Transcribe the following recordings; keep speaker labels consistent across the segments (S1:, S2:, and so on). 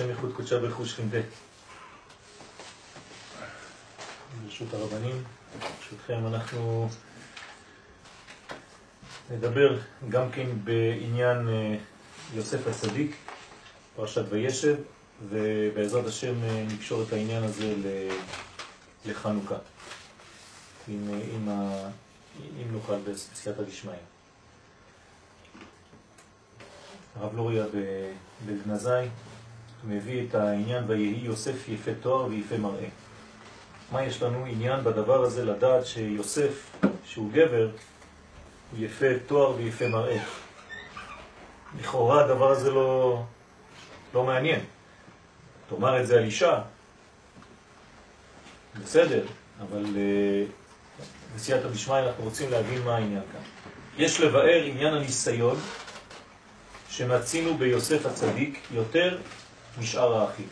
S1: השם ייחוד קודשה ברכוש חמדה. ברשות הרבנים, ברשותכם אנחנו נדבר גם כן בעניין יוסף הצדיק, פרשת וישב, ובעזרת השם נקשור את העניין הזה לחנוכה, אם נוכל בסייעתא דשמיא. הרב לוריה בגנזי מביא את העניין ויהי יוסף יפה תואר ויפה מראה. מה יש לנו עניין בדבר הזה לדעת שיוסף, שהוא גבר, הוא יפה תואר ויפה מראה? לכאורה הדבר הזה לא מעניין. תאמר את זה על אישה, בסדר, אבל בסייעתא דשמיא אנחנו רוצים להבין מה העניין כאן. יש לבאר עניין הניסיון שמצינו ביוסף הצדיק יותר משאר האחים.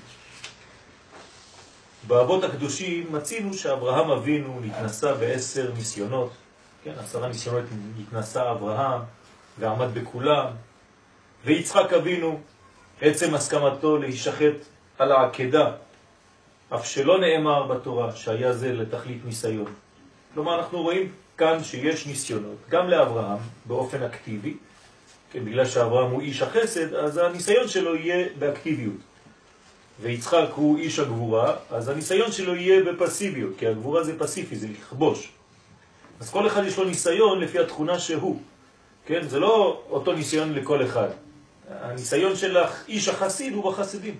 S1: באבות הקדושים מצינו שאברהם אבינו נתנסה ב10 ניסיונות, כן, 10 ניסיונות נתנסה אברהם ועמד בכולם, ויצחק אבינו עצם הסכמתו להישחט על העקדה, אף שלא נאמר בתורה שהיה זה לתכלית ניסיון. כלומר אנחנו רואים כאן שיש ניסיונות גם לאברהם באופן אקטיבי, כן, בגלל שאברהם הוא איש החסד, אז הניסיון שלו יהיה באקטיביות. ויצחק הוא איש הגבורה, אז הניסיון שלו יהיה בפסיביות, כי הגבורה זה פסיבי, זה לכבוש. אז כל אחד יש לו ניסיון לפי התכונה שהוא. כן, זה לא אותו ניסיון לכל אחד. הניסיון של איש החסיד הוא בחסדים.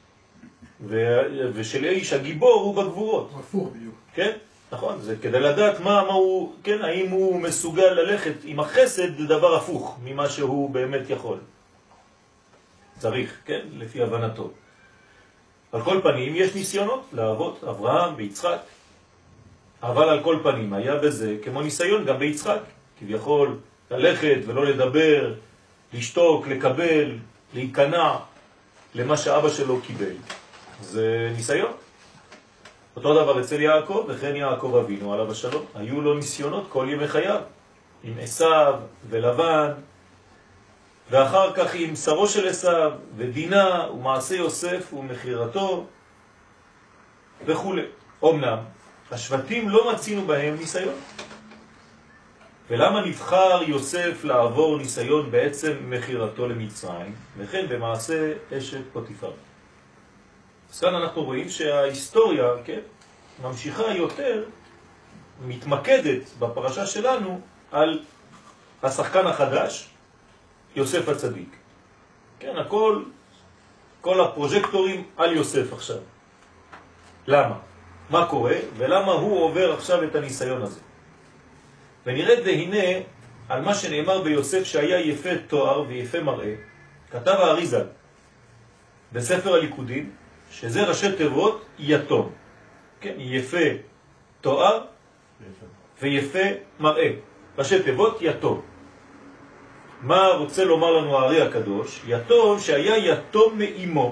S1: ושל איש הגיבור הוא בגבורות.
S2: הפוך בדיוק.
S1: כן? נכון, זה כדי לדעת מה הוא, כן, האם הוא מסוגל ללכת עם החסד לדבר הפוך ממה שהוא באמת יכול. צריך, כן, לפי הבנתו. על כל פנים יש ניסיונות לאבות, אברהם ויצחק, אבל על כל פנים היה בזה כמו ניסיון גם ביצחק, כביכול ללכת ולא לדבר, לשתוק, לקבל, להיכנע למה שאבא שלו קיבל. זה ניסיון. אותו דבר אצל יעקב, וכן יעקב אבינו עליו השלום. היו לו ניסיונות כל ימי חייו, עם עשיו ולבן, ואחר כך עם שרו של עשיו, ודינה, ומעשה יוסף ומחירתו, וכו'. אמנם, השבטים לא מצינו בהם ניסיון. ולמה נבחר יוסף לעבור ניסיון בעצם מחירתו למצרים, וכן במעשה אשת פוטיפר? אז כאן אנחנו רואים שההיסטוריה, כן, ממשיכה יותר, מתמקדת בפרשה שלנו על השחקן החדש, יוסף הצדיק. כן, כל הפרוז'קטורים על יוסף עכשיו. למה? מה קורה? ולמה הוא עובר עכשיו את הניסיון הזה? ונרד והנה על מה שנאמר ביוסף שהיה יפה תואר ויפה מראה, כתב האריזל בספר הליכודים, שזה ראשי תיבות יתום. כן, יפה תואר ויפה מראה. ראשי תיבות יתום. מה רוצה לומר לנו הארי הקדוש? יתום שהיה יתום מאמו.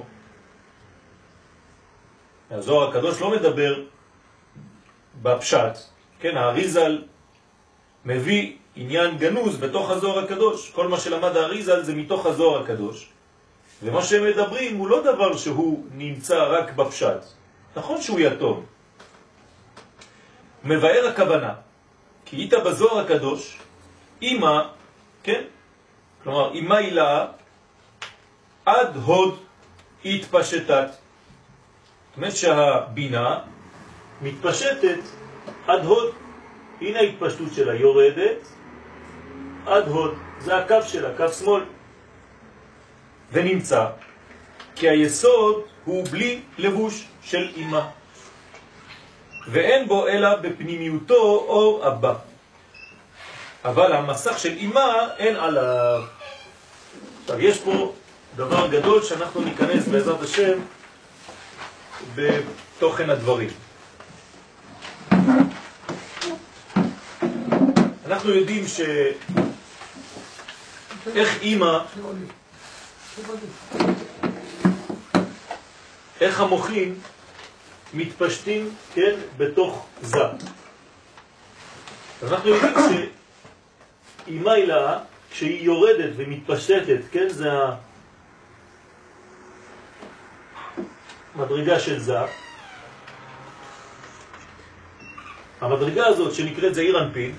S1: הזוהר הקדוש לא מדבר בפשט. כן, האריזל מביא עניין גנוז בתוך הזוהר הקדוש. כל מה שלמד האריזל זה מתוך הזוהר הקדוש. ומה שהם מדברים הוא לא דבר שהוא נמצא רק בפשט. נכון שהוא יתום. מבאר הכוונה. כי איתה בזוהר הקדוש, אמא, כן? כלומר, אמא הילה עד הוד התפשטת. זאת אומרת שהבינה מתפשטת עד הוד. הנה ההתפשטות שלה יורדת עד הוד. זה הקו שלה, קו שמאל. ונמצא כי היסוד הוא בלי לבוש של אמא. ואין בו אלא בפנימיותו אור אבא. אבל המסך של אמא אין עליו. עכשיו יש פה דבר גדול שאנחנו ניכנס בעזרת השם בתוכן הדברים. אנחנו יודעים איך אמא, איך המוחים מתפשטים, כן, בתוך זה. אנחנו יודעים שאמא הילה, כשהיא יורדת ומתפשטת, כן, זה מדרגה של זה. המדרגה הזאת שנקראת זעיר אנפין,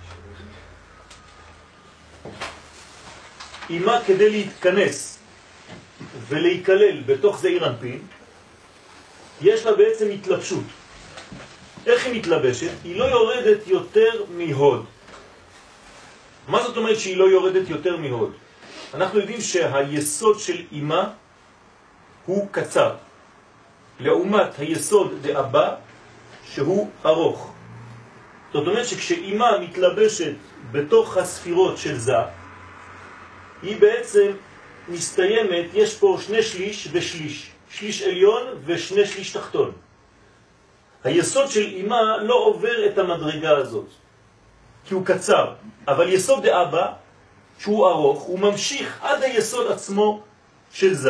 S1: אימה כדי להתכנס ולהיכלל בתוך זעיר אנפין, יש לה בעצם התלבשות. איך היא מתלבשת? היא לא יורדת יותר מהוד. מה זאת אומרת שהיא לא יורדת יותר מהוד? אנחנו יודעים שהיסוד של אימה הוא קצר, לעומת היסוד דאבא שהוא ארוך. זאת אומרת שכשאימה מתלבשת בתוך הספירות של זה, היא בעצם מסתיימת, יש פה 2/3 ושליש, שליש עליון ושני שליש תחתון. היסוד של אימה לא עובר את המדרגה הזאת, כי הוא קצר, אבל יסוד דאבא, שהוא ארוך, הוא ממשיך עד היסוד עצמו של זה,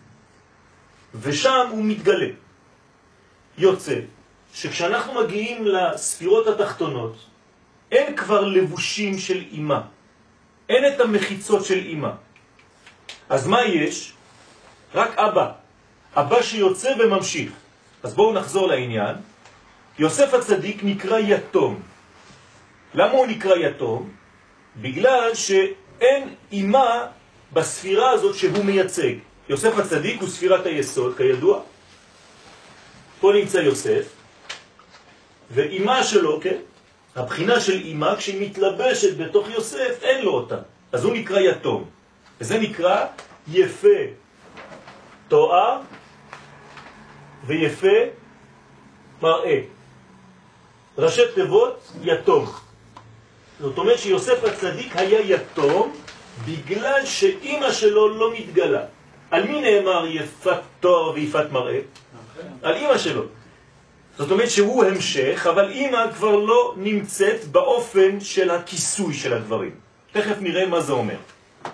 S1: ושם הוא מתגלה. יוצא שכשאנחנו מגיעים לספירות התחתונות, אין כבר לבושים של אימה, אין את המחיצות של אימה. אז מה יש? רק אבא, אבא שיוצא וממשיך. אז בואו נחזור לעניין. יוסף הצדיק נקרא יתום. למה הוא נקרא יתום? בגלל שאין אימה בספירה הזאת שהוא מייצג. יוסף הצדיק הוא ספירת היסוד, כידוע. פה נמצא יוסף, ואימה שלו, כן? הבחינה של אימה, כשהיא מתלבשת בתוך יוסף, אין לו אותה. אז הוא נקרא יתום. וזה נקרא יפה תואר ויפה מראה. ראשי תיבות יתום. זאת אומרת שיוסף הצדיק היה יתום בגלל שאימא שלו לא מתגלה. על מי נאמר יפת תואר ויפת מראה? על אימא שלו. זאת אומרת שהוא המשך, אבל אימא כבר לא נמצאת באופן של הכיסוי של הדברים. תכף נראה מה זה אומר.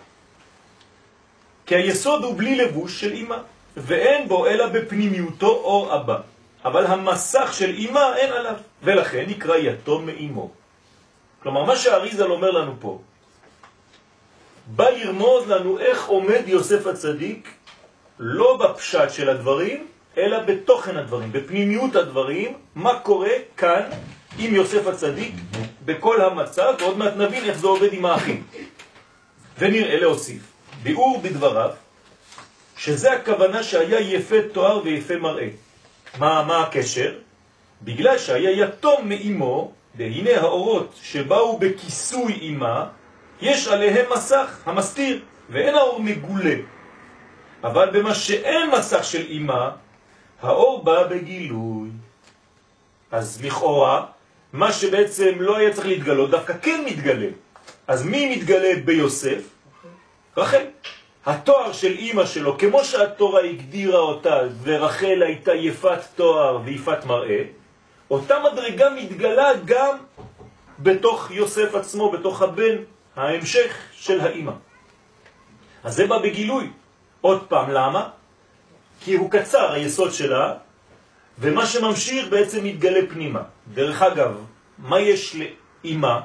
S1: כי היסוד הוא בלי לבוש של אימא, ואין בו אלא בפנימיותו אור אבא. אבל המסך של אימא אין עליו, ולכן נקרא יתום מאימו. כלומר, מה שהאריז"ל אומר לנו פה, בא לרמוז לנו איך עומד יוסף הצדיק, לא בפשט של הדברים, אלא בתוכן הדברים, בפנימיות הדברים, מה קורה כאן עם יוסף הצדיק, בכל המצב, ועוד מעט נבין איך זה עובד עם האחים. ונראה להוסיף, ביאור בדבריו, שזה הכוונה שהיה יפה תואר ויפה מראה. מה הקשר? בגלל שהיה יתום מאימו, והנה האורות שבאו בכיסוי אימה, יש עליהם מסך המסתיר, ואין האור מגולה. אבל במה שאין מסך של אימה, האור בא בגילוי. אז לכאורה, מה שבעצם לא היה צריך להתגלות, דווקא כן מתגלה. אז מי מתגלה ביוסף? רחל. התואר של אימא שלו, כמו שהתורה הגדירה אותה, ורחל הייתה יפת תואר ויפת מראה, אותה מדרגה מתגלה גם בתוך יוסף עצמו, בתוך הבן, ההמשך של האימא. אז זה בא בגילוי. עוד פעם, למה? כי הוא קצר, היסוד שלה, ומה שממשיך בעצם מתגלה פנימה. דרך אגב, מה יש לאימא?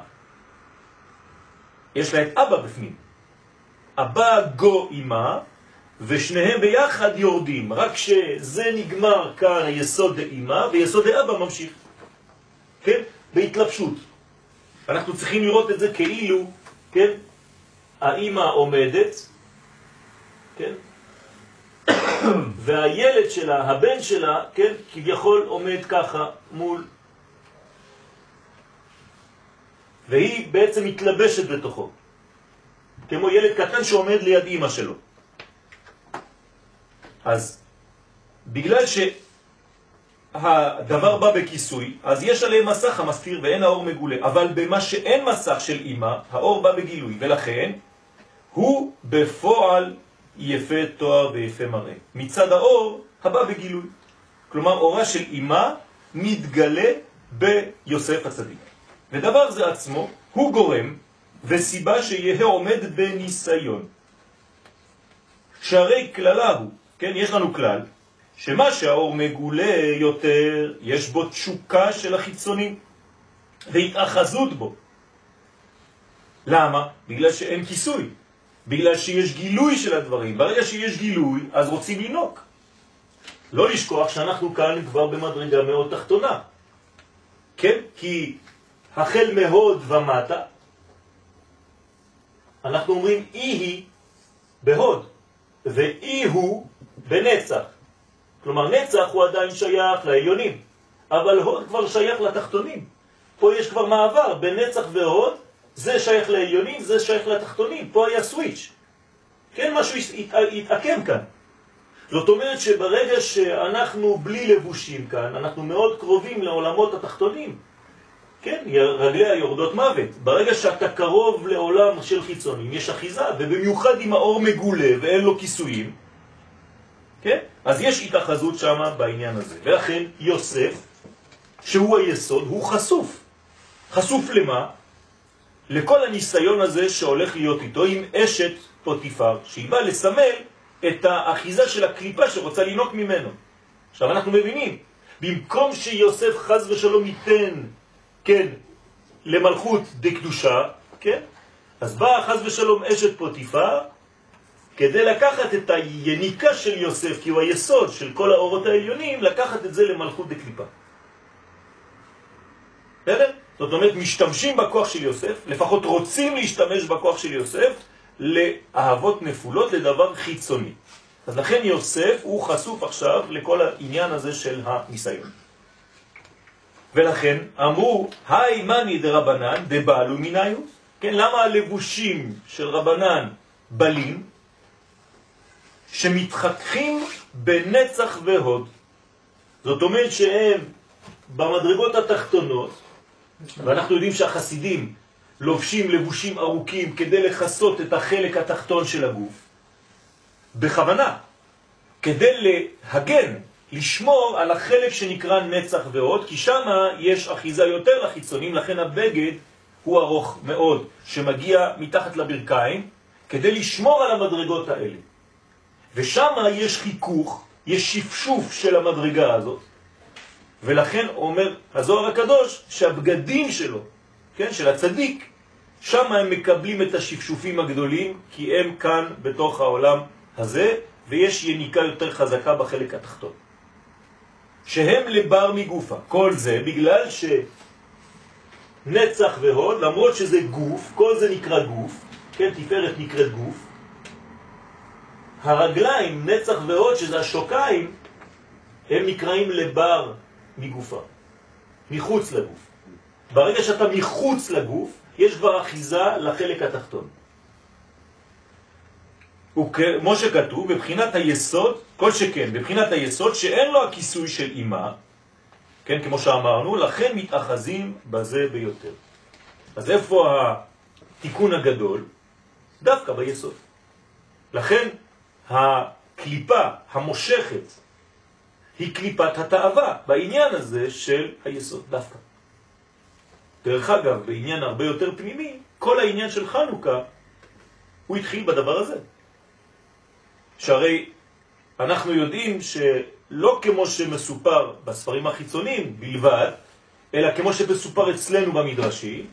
S1: יש לה את אבא בפנים. אבא גו אימא, ושניהם ביחד יורדים. רק שזה נגמר כאן היסוד דאימא, ויסוד דאבא ממשיך. כן? בהתלבשות. אנחנו צריכים לראות את זה כאילו, כן? האימא עומדת, כן? והילד שלה, הבן שלה, כן? כביכול עומד ככה מול. והיא בעצם מתלבשת בתוכו. כמו ילד קטן שעומד ליד אמא שלו. אז בגלל שהדבר בא בכיסוי, אז יש עליהם מסך המסתיר ואין האור מגולה. אבל במה שאין מסך של אמא, האור בא בגילוי. ולכן הוא בפועל יפה תואר ויפה מראה. מצד האור הבא בגילוי. כלומר, אורה של אמא מתגלה ביוסף הצדיק. ודבר זה עצמו הוא גורם וסיבה שיהיה עומד בניסיון. שהרי כללה הוא, כן, יש לנו כלל, שמה שהאור מגולה יותר, יש בו תשוקה של החיצונים, והתאחזות בו. למה? בגלל שאין כיסוי, בגלל שיש גילוי של הדברים. ברגע שיש גילוי, אז רוצים לנוק. לא לשכוח שאנחנו כאן כבר במדרגה מאוד תחתונה. כן? כי החל מהוד ומטה, אנחנו אומרים אי היא בהוד, ואי הוא בנצח. כלומר, נצח הוא עדיין שייך לעליונים, אבל הוד כבר שייך לתחתונים. פה יש כבר מעבר בין נצח והוד, זה שייך לעליונים, זה שייך לתחתונים. פה היה סוויץ'. כן, משהו התעקם כאן. זאת אומרת שברגע שאנחנו בלי לבושים כאן, אנחנו מאוד קרובים לעולמות התחתונים. כן, רגליה יורדות מוות. ברגע שאתה קרוב לעולם של חיצונים, יש אחיזה, ובמיוחד אם האור מגולה ואין לו כיסויים, כן? אז יש התאחזות שם בעניין הזה. ולכן יוסף, שהוא היסוד, הוא חשוף. חשוף למה? לכל הניסיון הזה שהולך להיות איתו עם אשת פוטיפר, שהיא באה לסמל את האחיזה של הקליפה שרוצה לינוק ממנו. עכשיו אנחנו מבינים, במקום שיוסף חז ושלום ייתן, כן, למלכות דקדושה, כן? אז באה חז ושלום אשת פוטיפר, כדי לקחת את היניקה של יוסף, כי הוא היסוד של כל האורות העליונים, לקחת את זה למלכות דקליפה. בסדר? זאת אומרת, משתמשים בכוח של יוסף, לפחות רוצים להשתמש בכוח של יוסף, לאהבות נפולות, לדבר חיצוני. אז לכן יוסף הוא חשוף עכשיו לכל העניין הזה של הניסיון. ולכן אמרו, היי מני דרבנן דבעלו מניו? כן, למה הלבושים של רבנן בלים, שמתחככים בנצח והוד? זאת אומרת שהם במדרגות התחתונות, ואנחנו יודעים שהחסידים לובשים לבושים ארוכים כדי לחסות את החלק התחתון של הגוף, בכוונה, כדי להגן, לשמור על החלק שנקרא נצח והוד, כי שם יש אחיזה יותר לחיצונים, לכן הבגד הוא ארוך מאוד, שמגיע מתחת לברכיים, כדי לשמור על המדרגות האלה. ושם יש חיכוך, יש שפשוף של המדרגה הזאת, ולכן אומר הזוהר הקדוש שהבגדים שלו, כן, של הצדיק, שם הם מקבלים את השפשופים הגדולים, כי הם כאן בתוך העולם הזה, ויש יניקה יותר חזקה בחלק התחתון. שהם לבר מגופה. כל זה בגלל שנצח והוד, למרות שזה גוף, כל זה נקרא גוף, כן, תפארת נקראת גוף. הרגליים, נצח והוד, שזה השוקיים, הם נקראים לבר מגופה, מחוץ לגוף. ברגע שאתה מחוץ לגוף, יש כבר אחיזה לחלק התחתון. וכמו שכתוב, בבחינת היסוד, כל שכן, בבחינת היסוד שאין לו הכיסוי של אימה, כן, כמו שאמרנו, לכן מתאחזים בזה ביותר. אז איפה התיקון הגדול? דווקא ביסוד. לכן הקליפה המושכת היא קליפת התאווה בעניין הזה של היסוד דווקא. דרך אגב, בעניין הרבה יותר פנימי, כל העניין של חנוכה הוא התחיל בדבר הזה. שהרי אנחנו יודעים שלא כמו שמסופר בספרים החיצוניים בלבד, אלא כמו שמסופר אצלנו במדרשים,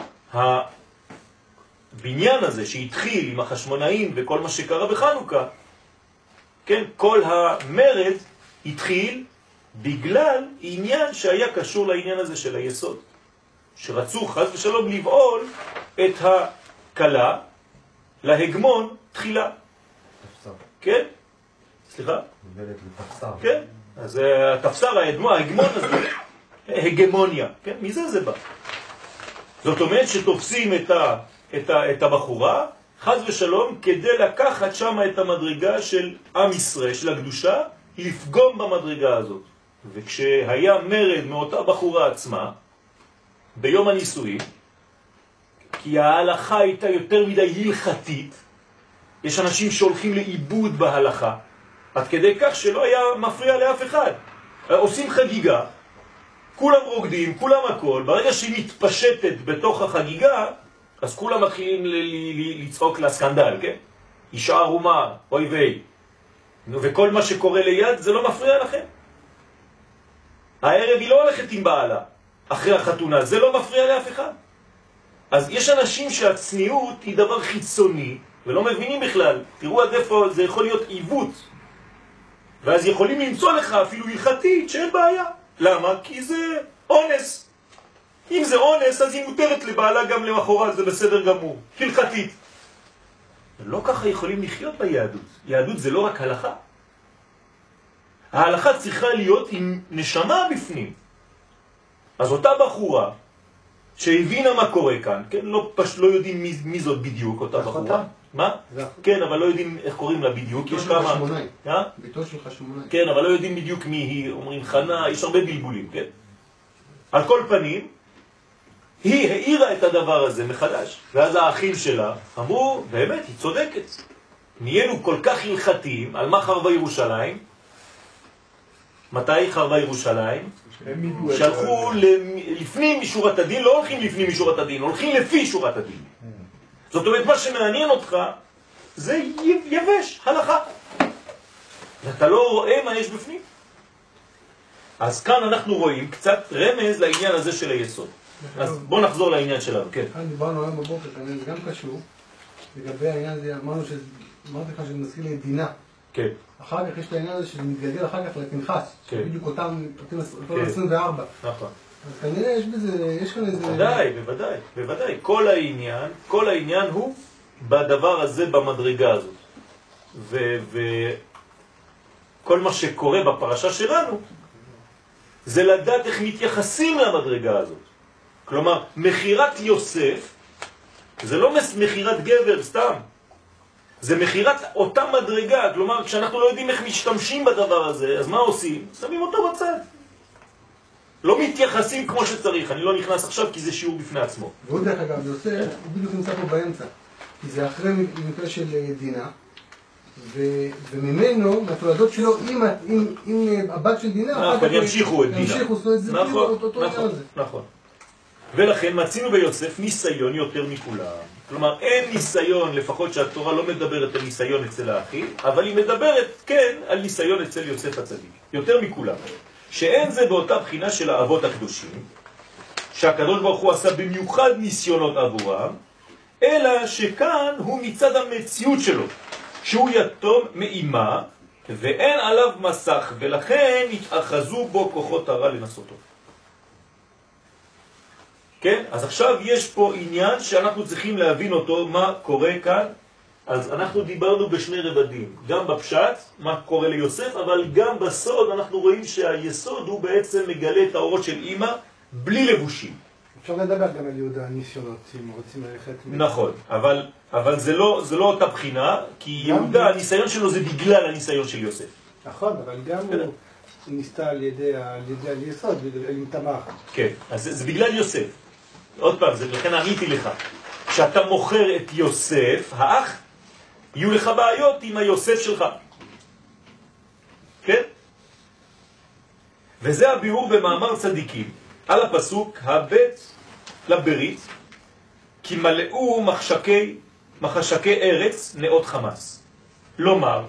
S1: הבניין הזה שהתחיל עם החשמונאים וכל מה שקרה בחנוכה, כן, כל המרד התחיל בגלל עניין שהיה קשור לעניין הזה של היסוד, שרצו חס ושלום לבעול את הקלה להגמון תחילה. כן? סליחה?
S2: מבלת לתפסר.
S1: כן, אז התפסר, ההגמון הזה, הגמוניה, כן? מזה זה בא. זאת אומרת שתופסים את הבחורה, חז ושלום, כדי לקחת שם את המדרגה של עם ישראל, של הקדושה, לפגום במדרגה הזאת. וכשהיה מרד מאותה בחורה עצמה, ביום הנישואים, כי ההלכה הייתה יותר מדי הלכתית, יש אנשים שהולכים לאיבוד בהלכה, עד כדי כך שלא היה מפריע לאף אחד. עושים חגיגה, כולם רוקדים, כולם הכל, ברגע שהיא מתפשטת בתוך החגיגה, אז כולם מתחילים לצעוק לסקנדל, כן? אישה ערומה, אוי ויי. וכל מה שקורה ליד זה לא מפריע לכם. הערב היא לא הולכת עם בעלה, אחרי החתונה, זה לא מפריע לאף אחד. אז יש אנשים שהצניעות היא דבר חיצוני, ולא מבינים בכלל. תראו עד איפה זה יכול להיות עיוות. ואז יכולים למצוא לך אפילו הלכתית שאין בעיה. למה? כי זה אונס. אם זה אונס, אז היא מותרת לבעלה גם למחרת, זה בסדר גמור, הלכתית. לא ככה יכולים לחיות ביהדות. יהדות זה לא רק הלכה. ההלכה צריכה להיות עם נשמה בפנים. אז אותה בחורה שהבינה מה קורה כאן, כן? לא יודעים מי זאת בדיוק, אותה בחורה. מה? כן, אבל לא יודעים איך קוראים לה בדיוק.
S2: ביתו של חשמונאי.
S1: ביתו של חשמונאי. כן, אבל לא יודעים בדיוק מי היא. אומרים חנה, יש הרבה בלבולים, כן? על כל פנים, היא העירה את הדבר הזה מחדש. ואז האחים שלה אמרו, באמת, היא צודקת. נהיינו כל כך הלכתיים, על מה חרבה ירושלים? מתי חרבה ירושלים? שהלכו לפנים משורת הדין, לא הולכים לפנים משורת הדין, הולכים לפי שורת הדין. זאת אומרת, מה שמעניין אותך זה יבש, הלכה. ואתה לא רואה מה יש בפנים. אז כאן אנחנו רואים קצת רמז לעניין הזה של היסוד. אז בוא נחזור לעניין שלנו, כן.
S2: כאן דיברנו היום בבוקר, זה גם קשור. לגבי העניין הזה, אמרתי לך שזה מזכיר לי דינה.
S1: כן.
S2: אחר כך יש את העניין הזה שזה מתגלגל אחר כך לפנחס.
S1: כן.
S2: בדיוק אותם 24.
S1: נכון.
S2: אז כנראה יש כאן איזה...
S1: בוודאי. כל העניין הוא בדבר הזה, במדרגה הזאת. וכל מה שקורה בפרשה שלנו, זה לדעת איך מתייחסים למדרגה הזאת. כלומר, מחירת יוסף, זה לא מחירת גבר סתם. זה מחירת אותה מדרגה. כלומר, כשאנחנו לא יודעים איך משתמשים בדבר הזה, אז מה עושים? שמים אותו בצד. לא מתייחסים כמו שצריך. אני לא נכנס עכשיו כי זה שיעור בפני עצמו.
S2: ועוד דרך אגב, יוסף, הוא בדיוק נמצא פה באמצע. כי זה אחרי מקרה של דינה, וממנו, מהתולדות שלו, עם הבת של דינה,
S1: ימשיכו את דינה.
S2: זאת אומרת, זה אותו עניין הזה.
S1: נכון. ולכן מצינו ביוסף ניסיון יותר מכולם. כלומר, אין ניסיון, לפחות שהתורה לא מדברת על ניסיון אצל האחים, אבל היא מדברת, כן, על ניסיון אצל יוסף הצדיק. יותר מכולם. שאין זה באותה בחינה של האבות הקדושים, שהקדוש ברוך הוא עשה במיוחד ניסיונות עבורם, אלא שכאן הוא מצד המציאות שלו, שהוא יתום מאימה, ואין עליו מסך, ולכן התאחזו בו כוחות הרע לנסותו. כן? אז עכשיו יש פה עניין שאנחנו צריכים להבין אותו, מה קורה כאן. אז אנחנו דיברנו בשני רבדים, גם בפשט, מה קורה ליוסף, אבל גם בסוד אנחנו רואים שהיסוד הוא בעצם מגלה את האורות של אמא בלי לבושים.
S2: אפשר לדבר גם על יהודה הניסיונות, אם רוצים ללכת...
S1: נכון, אבל זה לא אותה בחינה, כי יהודה, הניסיון שלו זה בגלל הניסיון של יוסף.
S2: נכון, אבל גם הוא ניסתה על ידי היסוד, עם תמר.
S1: כן, אז זה בגלל יוסף. עוד פעם, לכן עניתי לך. כשאתה מוכר את יוסף, האח, יהיו לך בעיות עם היוסף שלך. כן? וזה הביאור במאמר צדיקים. על הפסוק, הבית לברית, כי מלאו מחשקי ארץ נאות חמאס. לומר,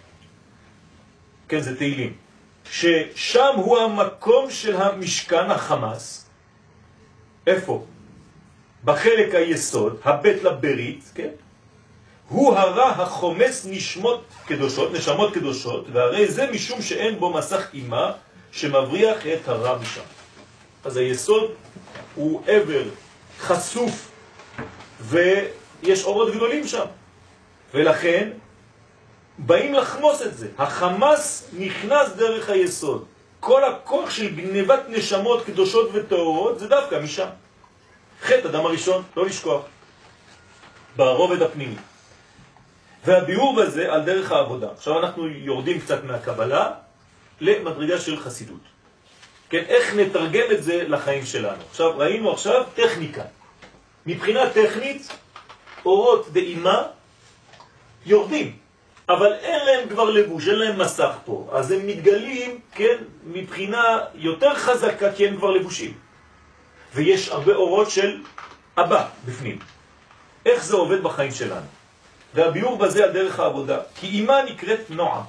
S1: כן, זה תהילים, ששם הוא המקום של המשכן החמאס. איפה? בחלק היסוד, הבית לברית, כן? הוא הרע החומס נשמות קדושות, והרי זה משום שאין בו מסך אימה שמבריח את הרע משם. אז היסוד הוא עבר חשוף, ויש אורות גדולים שם. ולכן באים לחמוס את זה. החמאס נכנס דרך היסוד. כל הכוח של גניבת נשמות קדושות וטהורות זה דווקא משם. חטא אדם הראשון, לא לשכוח, ברובד הפנימי. והביאור בזה על דרך העבודה. עכשיו אנחנו יורדים קצת מהקבלה למדרגה של חסידות. כן, איך נתרגם את זה לחיים שלנו? עכשיו ראינו טכניקה. מבחינה טכנית, אורות דאימה יורדים, אבל אין להם כבר לבוש, אין להם מסך פה. אז הם מתגלים, כן, מבחינה יותר חזקה, כי הם כבר לבושים. ויש הרבה אורות של אבא בפנים. איך זה עובד בחיים שלנו? והביאור בזה על דרך העבודה. כי אימה נקראת נועם.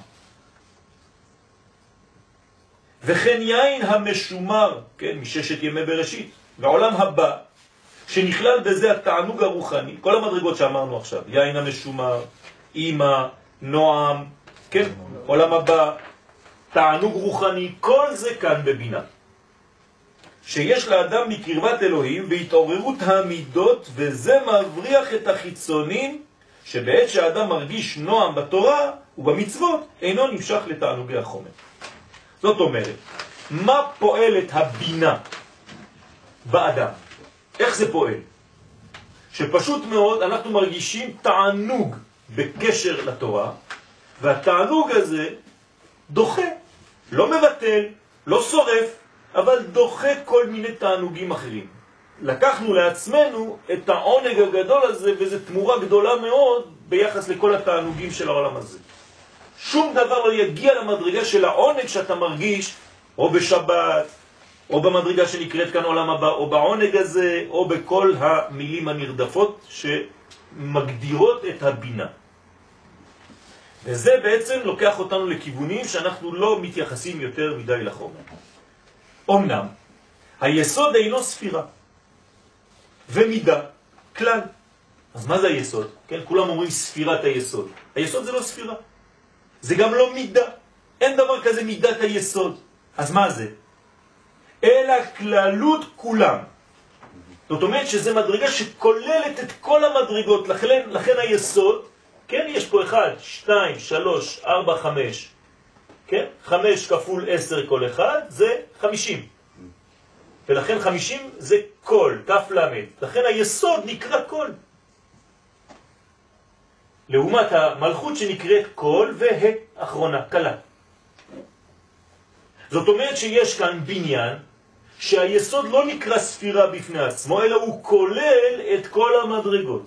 S1: וכן יין המשומר, כן, מששת ימי בראשית, בעולם הבא, שנכלל בזה התענוג הרוחני, כל המדרגות שאמרנו עכשיו, יין המשומר, אימא, נועם, כן, עולם הבא, תענוג רוחני, כל זה כאן בבינה. שיש לאדם בקרבת אלוהים והתעוררות המידות, וזה מבריח את החיצונים, שבעת שהאדם מרגיש נועם בתורה ובמצוות, אינו נמשך לתענוגי החומר. זאת אומרת, מה פועלת הבינה באדם? איך זה פועל? שפשוט מאוד אנחנו מרגישים תענוג בקשר לתורה, והתענוג הזה דוחה, לא מבטל, לא שורף, אבל דוחה כל מיני תענוגים אחרים. לקחנו לעצמנו את העונג הגדול הזה, וזו תמורה גדולה מאוד ביחס לכל התענוגים של העולם הזה. שום דבר לא יגיע למדרגה של העונג שאתה מרגיש, או בשבת, או במדרגה שנקראת כאן עולם הבא, או בעונג הזה, או בכל המילים הנרדפות שמגדירות את הבינה. וזה בעצם לוקח אותנו לכיוונים שאנחנו לא מתייחסים יותר מדי לחומר. אמנם, היסוד אינו ספירה, ומידה, כלל. אז מה זה היסוד? כן, כולם אומרים ספירת היסוד. היסוד זה לא ספירה. זה גם לא מידה. אין דבר כזה מידת היסוד. אז מה זה? אלא כללות כולם. זאת אומרת שזה מדרגה שכוללת את כל המדרגות. לכן היסוד, כן, יש פה 1, 2, 3, 4, 5. כן? 5 כפול 10 כל אחד זה 50. ולכן 50 זה כל, תף למד. לכן היסוד נקרא כל. לעומת המלכות שנקראת כל והאחרונה, קלה. זאת אומרת שיש כאן בניין שהיסוד לא נקרא ספירה בפני עצמו, אלא הוא כולל את כל המדרגות.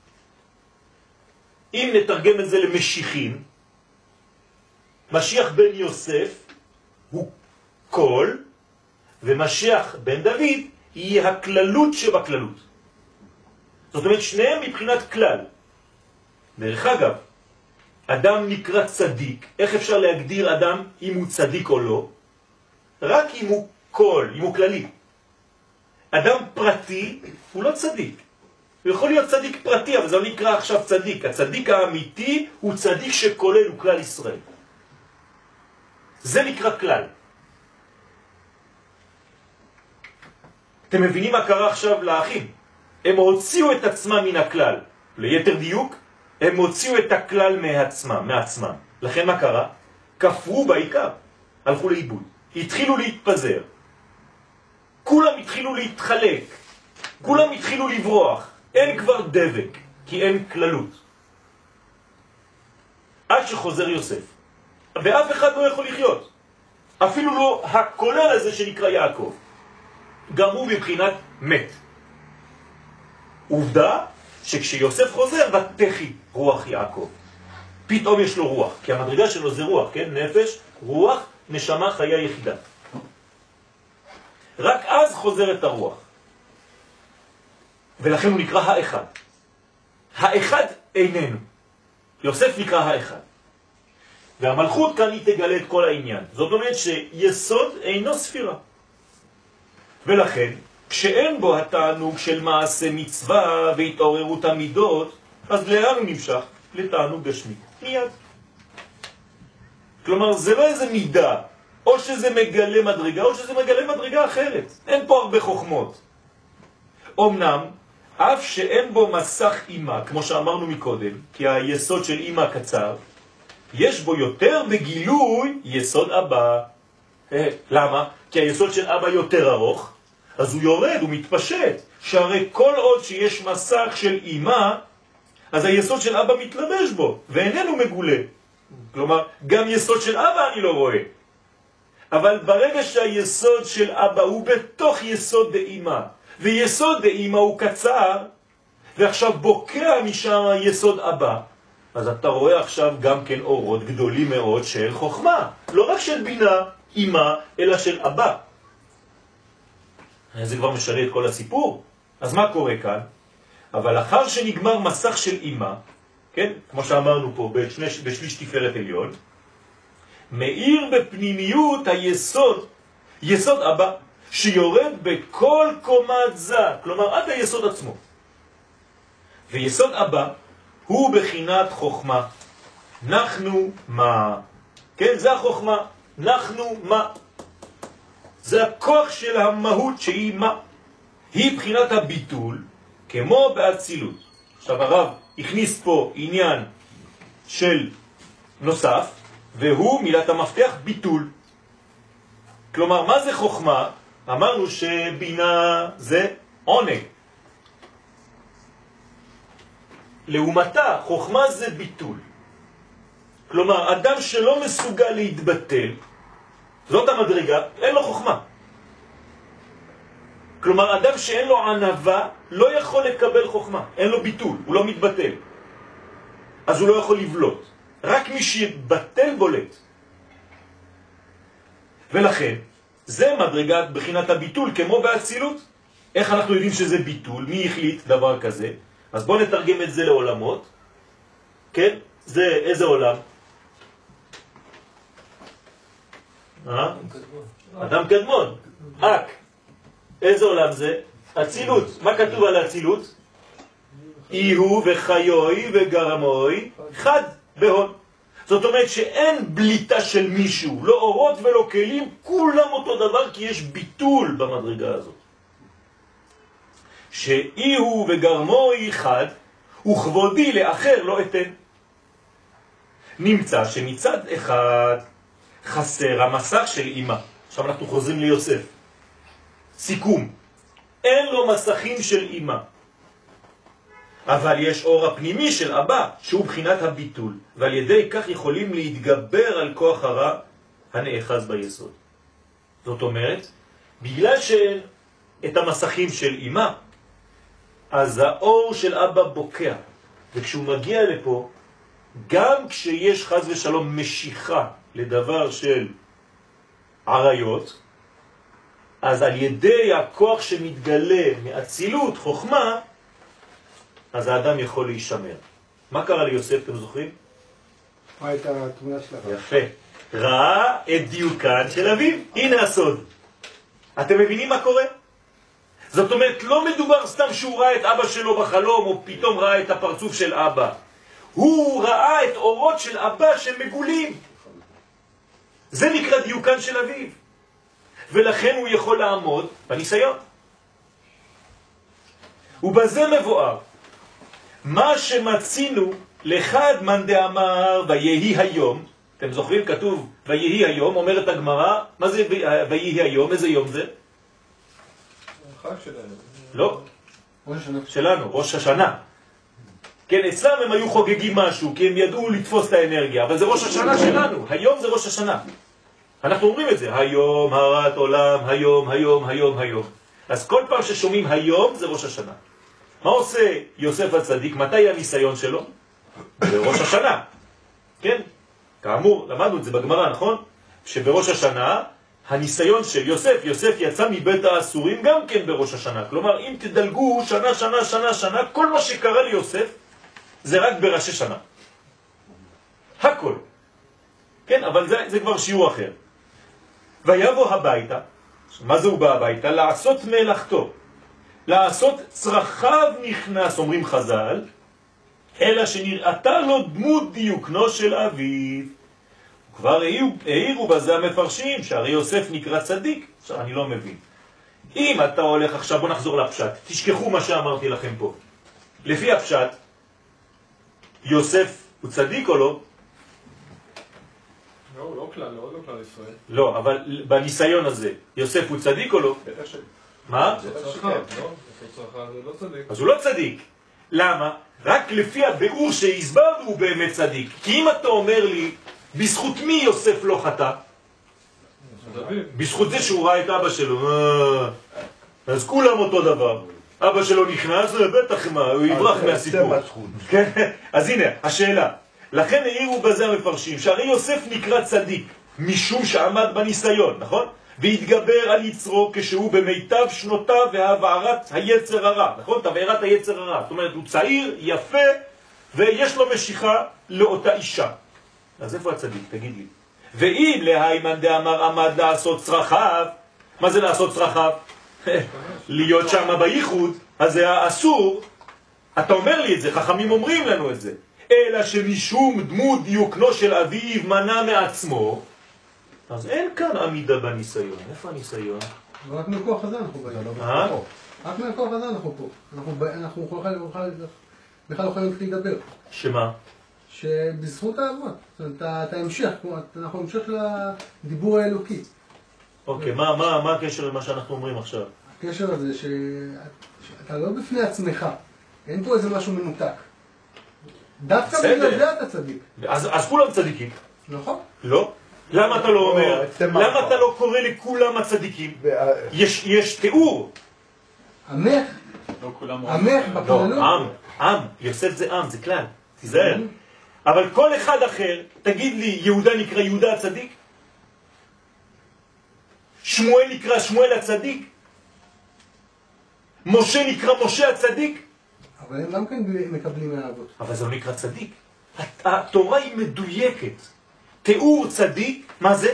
S1: אם נתרגם את זה למשיחים, משיח בן יוסף הוא כל, ומשיח בן דוד היא הכללות שבכללות. זאת אומרת, שניהם מבחינת כלל. דרך אגב, אדם נקרא צדיק. איך אפשר להגדיר אדם אם הוא צדיק או לא? רק אם הוא כל, אם הוא כללי. אדם פרטי הוא לא צדיק. הוא יכול להיות צדיק פרטי, אבל זה לא נקרא עכשיו צדיק. הצדיק האמיתי הוא צדיק שכולל, הוא כלל ישראל. זה נקרא כלל. אתם מבינים מה קרה עכשיו לאחים? הם הוציאו את עצמם מן הכלל. ליתר דיוק, הם הוציאו את הכלל מעצמם. לכן מה קרה? כפרו בעיקר. הלכו לאיבוד. התחילו להתפזר. כולם התחילו להתחלק. כולם התחילו לברוח. אין כבר דבק, כי אין כללות. עד שחוזר יוסף. ואף אחד לא יכול לחיות. אפילו לא הכולל הזה שנקרא יעקב. גם הוא מבחינת מת. עובדה שכשיוסף חוזר, ותחי רוח יעקב. פתאום יש לו רוח, כי המדרגה שלו זה רוח, כן? נפש, רוח, נשמה, חיה יחידה. רק אז חוזרת הרוח. ולכן הוא נקרא האחד. האחד איננו. יוסף נקרא האחד. והמלכות כאן היא תגלה את כל העניין. זאת אומרת שיסוד אינו ספירה. ולכן, כשאין בו התענוג של מעשה מצווה והתעוררות המידות, אז לאן הוא נמשך? לתענוג גשמי. מיד. כלומר, זה לא איזה מידה, או שזה מגלה מדרגה, או שזה מגלה מדרגה אחרת. אין פה הרבה חוכמות. אמנם, אף שאין בו מסך אימה, כמו שאמרנו מקודם, כי היסוד של אימה קצר, יש בו יותר בגילוי יסוד אבא. למה? כי היסוד של אבא יותר ארוך, אז הוא יורד, הוא מתפשט. שהרי כל עוד שיש מסך של אימה, אז היסוד של אבא מתלבש בו, ואיננו מגולה. כלומר, גם יסוד של אבא אני לא רואה. אבל ברגע שהיסוד של אבא הוא בתוך יסוד דאימה, ויסוד דאימה הוא קצר, ועכשיו בוקע משם יסוד אבא, אז אתה רואה עכשיו גם כן אורות גדולים מאוד של חוכמה. לא רק של בינה, אימה, אלא של אבא. זה כבר משנה את כל הסיפור. אז מה קורה כאן? אבל אחר שנגמר מסך של אימה, כן? כמו שאמרנו פה בשליש תפארת עליון, מאיר בפנימיות היסוד, יסוד אבא, שיורד בכל קומת זה, כלומר עד היסוד עצמו. ויסוד אבא הוא בחינת חוכמה. אנחנו מה? כן, זה החוכמה. אנחנו מה? זה הכוח של המהות שהיא מה? היא בחינת הביטול, כמו באצילות. עכשיו הרב הכניס פה עניין של נוסף, והוא מילת המפתח ביטול. כלומר, מה זה חוכמה? אמרנו שבינה זה עונג. לעומתה, חוכמה זה ביטול. כלומר, אדם שלא מסוגל להתבטל, זאת המדרגה, אין לו חוכמה. כלומר, אדם שאין לו ענבה, לא יכול לקבל חוכמה. אין לו ביטול, הוא לא מתבטל. אז הוא לא יכול לבלוט. רק מי שבטל בולט. ולכן, זה מדרגת בחינת הביטול, כמו באצילות. איך אנחנו יודעים שזה ביטול? מי החליט דבר כזה? אז בואו נתרגם את זה לעולמות. כן? זה איזה עולם? אדם קדמון. אק. איזה עולם זה? אצילות. מה כתוב על אצילות? איהו וחיוי וגרמוי חד בהון. זאת אומרת שאין בליטה של מישהו, לא אורות ולא כלים, כולם אותו דבר, כי יש ביטול במדרגה הזאת. שאיהו וגרמוי חד, וכבודי לאחר לא אתן. נמצא שמצד אחד חסר המסך של אמא. עכשיו אנחנו חוזרים ליוסף. סיכום. אין לו מסכים של אמא. אבל יש אור הפנימי של אבא, שהוא בחינת הביטול, ועל ידי כך יכולים להתגבר על כוח הרע הנאחז ביסוד. זאת אומרת, בגלל שאין את המסכים של אמא, אז האור של אבא בוקע, וכשהוא מגיע לפה, גם כשיש חז ושלום משיכה לדבר של עריות, אז על ידי הכוח שמתגלה מאצילות, חוכמה, אז האדם יכול להישמר. מה קרה ליוסף, אתם זוכרים?
S2: ראה את התמונה שלך.
S1: יפה. ראה את דיוקן של אביו. הנה הסוד. אתם מבינים מה קורה? זאת אומרת, לא מדובר סתם שהוא ראה את אבא שלו בחלום, או פתאום ראה את הפרצוף של אבא. הוא ראה את אורות של אבא שמגולים. זה נקרא דיוקן של אביו. ולכן הוא יכול לעמוד בניסיון. ובזה מבואר. מה שמצינו לחד מן דאמר ויהי היום, אתם זוכרים? כתוב ויהי היום, אומרת הגמרא, מה זה ויהי היום? איזה יום זה?
S3: חג שלנו.
S1: לא,
S2: ראש השנה.
S1: שלנו, ראש השנה. כן, אצלם הם היו חוגגים משהו, כי הם ידעו לתפוס את האנרגיה, אבל זה ראש השנה שלנו, היום זה ראש השנה. אנחנו אומרים את זה, היום הרת עולם, היום, היום, היום, היום. אז כל פעם ששומעים היום זה ראש השנה. מה עושה יוסף הצדיק? מתי הניסיון שלו? בראש השנה. כן? כאמור, למדנו את זה בגמרא, נכון? שבראש השנה, הניסיון של יוסף, יוסף יצא מבית האסורים גם כן בראש השנה. כלומר, אם תדלגו שנה, שנה, שנה, שנה, כל מה שקרה ליוסף, זה רק בראשי שנה. הכל. כן, אבל זה כבר שיעור אחר. ויבוא הביתה, מה זה הוא בא הביתה? לעשות מלאכתו. לעשות צרכיו נכנס, אומרים חז"ל, אלא שנראתה לו דמות דיוקנו של אביו. כבר העירו בזה המפרשים, שהרי יוסף נקרא צדיק. עכשיו אני לא מבין. אם אתה הולך עכשיו, בוא נחזור לפשט, תשכחו מה שאמרתי לכם פה. לפי הפשט, יוסף הוא צדיק או לא?
S3: לא, לא כלל, לא כלל ישראל.
S1: לא, אבל בניסיון הזה, יוסף הוא צדיק או לא?
S3: בטח ש...
S1: מה?
S3: זה צרכה, לא? זה צרכה, זה לא צדיק.
S1: אז הוא לא צדיק. למה? רק לפי הביאור שהסברנו הוא באמת צדיק. כי אם אתה אומר לי, בזכות מי יוסף לא חטא? בזכות זה שהוא ראה את אבא שלו. אז כולם אותו דבר. אבא שלו נכנס, בטח מה, הוא יברח מהסיפור. אז הנה, השאלה. לכן העירו בזה המפרשים, שהרי יוסף נקרא צדיק, משום שעמד בניסיון, נכון? והתגבר על יצרו כשהוא במיטב שנותיו והבערת היצר הרע, נכון? תבערת היצר הרע. זאת אומרת, הוא צעיר, יפה, ויש לו משיכה לאותה אישה. אז איפה הצדיק? תגיד לי. ואם להיימן דאמר עמד לעשות צרכיו, מה זה לעשות צרכיו? להיות שם בייחוד, אז זה אסור. אתה אומר לי את זה, חכמים אומרים לנו את זה. אלא שמשום דמות דיוקנו של אביו מנע מעצמו, אז אין כאן עמידה בניסיון. איפה הניסיון?
S2: רק מכוח הזה אנחנו באים. רק מכוח הזה אנחנו פה. אנחנו בכלל לא יכולים לדבר.
S1: שמה?
S2: שבזכות האבות. זאת אומרת, אתה המשך, אנחנו המשך לדיבור האלוקי.
S1: אוקיי, מה הקשר למה שאנחנו אומרים עכשיו?
S2: הקשר הזה שאתה לא בפני עצמך. אין פה איזה משהו מנותק. דווקא בגלל זה אתה צדיק.
S1: אז כולם צדיקים.
S2: נכון.
S1: לא? למה אתה לא אומר? למה אתה לא קורא לכולם הצדיקים? יש תיאור.
S2: עמך. עמך בכללות.
S1: עם. יוסף זה עם, זה כלל. תיזהר. אבל כל אחד אחר, תגיד לי, יהודה נקרא יהודה הצדיק? שמואל נקרא שמואל הצדיק? משה נקרא משה הצדיק?
S2: אבל הם גם כן מקבלים מהאבות.
S1: אבל זה לא נקרא צדיק. התורה היא מדויקת. תיאור צדיק, מה זה?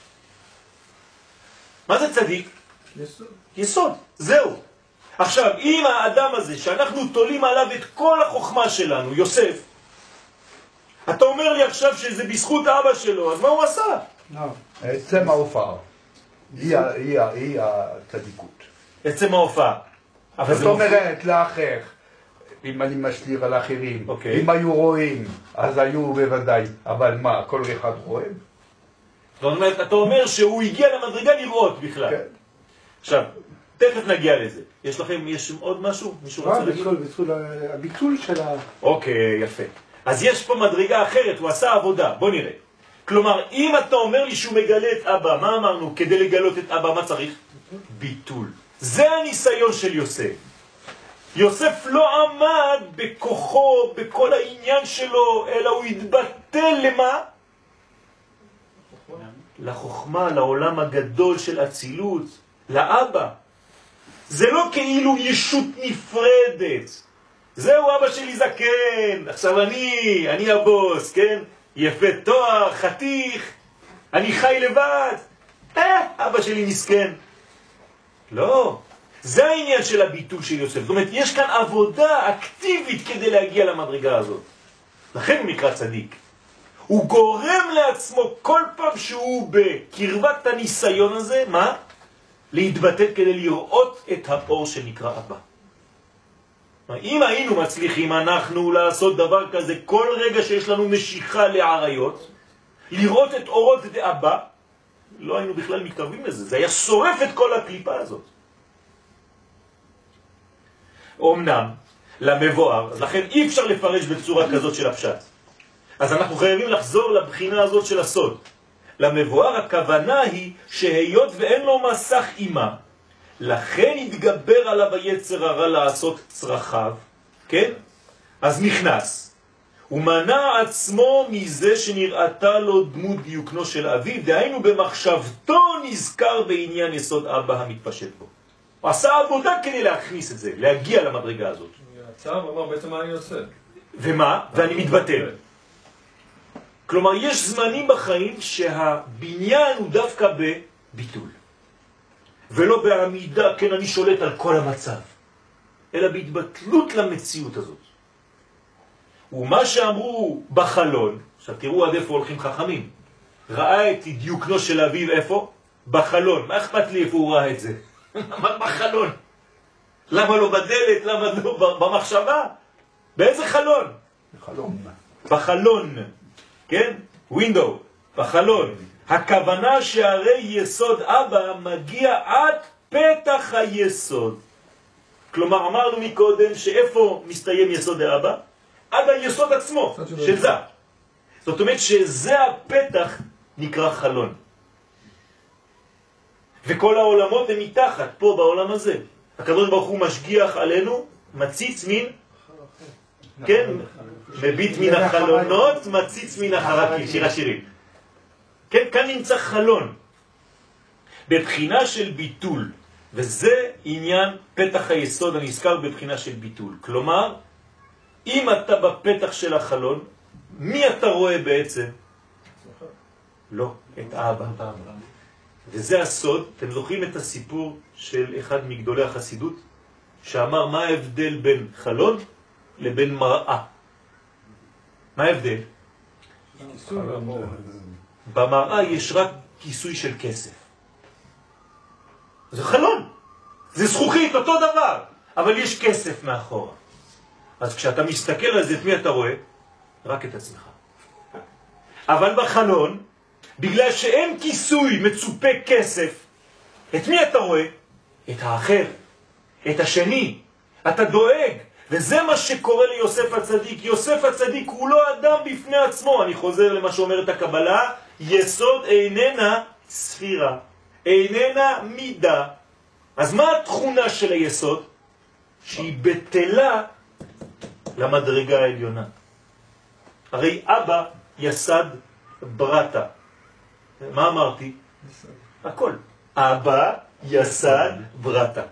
S1: מה זה צדיק?
S2: יסוד.
S1: יסוד, זהו. עכשיו, אם האדם הזה, שאנחנו תולים עליו את כל החוכמה שלנו, יוסף, אתה אומר לי עכשיו שזה בזכות האבא שלו, אז מה הוא עשה?
S4: לא. עצם ההופעה. היא הצדיקות.
S1: עצם ההופעה.
S4: זאת אומרת, לאחר, אם אני משליך על אחרים, אם היו רואים, אז היו בוודאי, אבל מה, כל אחד רואה?
S1: זאת אומרת, אתה אומר שהוא הגיע למדרגה לראות בכלל.
S4: כן.
S1: עכשיו, תכף נגיע לזה. יש לכם, יש עוד משהו? מישהו רוצה להגיד?
S2: בזכות הביטול של
S1: אוקיי, יפה. אז יש פה מדרגה אחרת, הוא עשה עבודה, בוא נראה. כלומר, אם אתה אומר לי שהוא מגלה את אבא, מה אמרנו? כדי לגלות את אבא, מה צריך? ביטול. זה הניסיון של יוסף. יוסף לא עמד בכוחו, בכל העניין שלו, אלא הוא התבטל למה? לחוכמה, לעולם הגדול של אצילות, לאבא. זה לא כאילו ישות נפרדת. זהו אבא שלי זקן, עכשיו אני הבוס, כן? יפה תואר, חתיך, אני חי לבד. אבא שלי מסכן. לא, זה העניין של הביטול של יוסף. זאת אומרת, יש כאן עבודה אקטיבית כדי להגיע למדרגה הזאת. לכן הוא נקרא צדיק. הוא גורם לעצמו כל פעם שהוא בקרבת הניסיון הזה, מה? להתבטא כדי לראות את האור שנקרא אבא. אם היינו מצליחים אנחנו לעשות דבר כזה כל רגע שיש לנו משיכה לעריות, לראות את אורות דאבא, לא היינו בכלל מתקרבים לזה, זה היה שורף את כל הקליפה הזאת. אמנם, למבואר, אז לכן אי אפשר לפרש בצורה כזאת של הפשט. אז אנחנו חייבים לחזור לבחינה הזאת של הסוד. למבואר הכוונה היא שהיות ואין לו מסך אימה, לכן יתגבר עליו היצר הרע לעשות צרכיו, כן? אז נכנס. הוא מנע עצמו מזה שנראתה לו דמות דיוקנו של אביו, דהיינו במחשבתו נזכר בעניין יסוד אבא המתפשט בו. הוא עשה עבודה כדי להכניס את זה, להגיע למדרגה הזאת.
S3: יצא ואמר בעצם מה אני עושה.
S1: ומה? ואני מתבטל. כלומר, יש זמנים בחיים שהבניין הוא דווקא בביטול. ולא בעמידה, כן, אני שולט על כל המצב, אלא בהתבטלות למציאות הזאת. ומה שאמרו בחלון, עכשיו תראו עד איפה הולכים חכמים, ראה את דיוקנו של אביו איפה? בחלון. מה אכפת לי איפה הוא ראה את זה? בחלון. למה לא בדלת? למה לא במחשבה? באיזה חלון?
S4: חלום.
S1: בחלון. כן? ווינדו. בחלון. הכוונה שהרי יסוד אבא מגיע עד פתח היסוד. כלומר, אמרנו מקודם שאיפה מסתיים יסוד האבא? עד היסוד עצמו, של זה. זאת אומרת שזה הפתח נקרא חלון. וכל העולמות הם מתחת, פה בעולם הזה. הקדוש ברוך הוא משגיח עלינו, מציץ מן, כן? מביט מן החלונות, מציץ מן החרקים, שיר השירים. כן, כאן נמצא חלון, בבחינה של ביטול, וזה עניין פתח היסוד הנזכר בבחינה של ביטול. כלומר, אם אתה בפתח של החלון, מי אתה רואה בעצם? לא, את אבא. וזה הסוד. אתם זוכרים את הסיפור של אחד מגדולי החסידות, שאמר מה ההבדל בין חלון לבין מראה? מה ההבדל? במראה יש רק כיסוי של כסף. זה חלון, זה זכוכית, אותו דבר, אבל יש כסף מאחורה. אז כשאתה מסתכל על זה, את מי אתה רואה? רק את עצמך. אבל בחלון, בגלל שאין כיסוי מצופה כסף, את מי אתה רואה? את האחר, את השני. אתה דואג, וזה מה שקורה ליוסף הצדיק. יוסף הצדיק הוא לא אדם בפני עצמו. אני חוזר למה שאומרת הקבלה, יסוד איננה ספירה, איננה מידה. אז מה התכונה של היסוד? שהיא בטלה למדרגה העליונה. הרי אבא יסד ברטה. מה אמרתי? הכל. אבא יסד ברטה.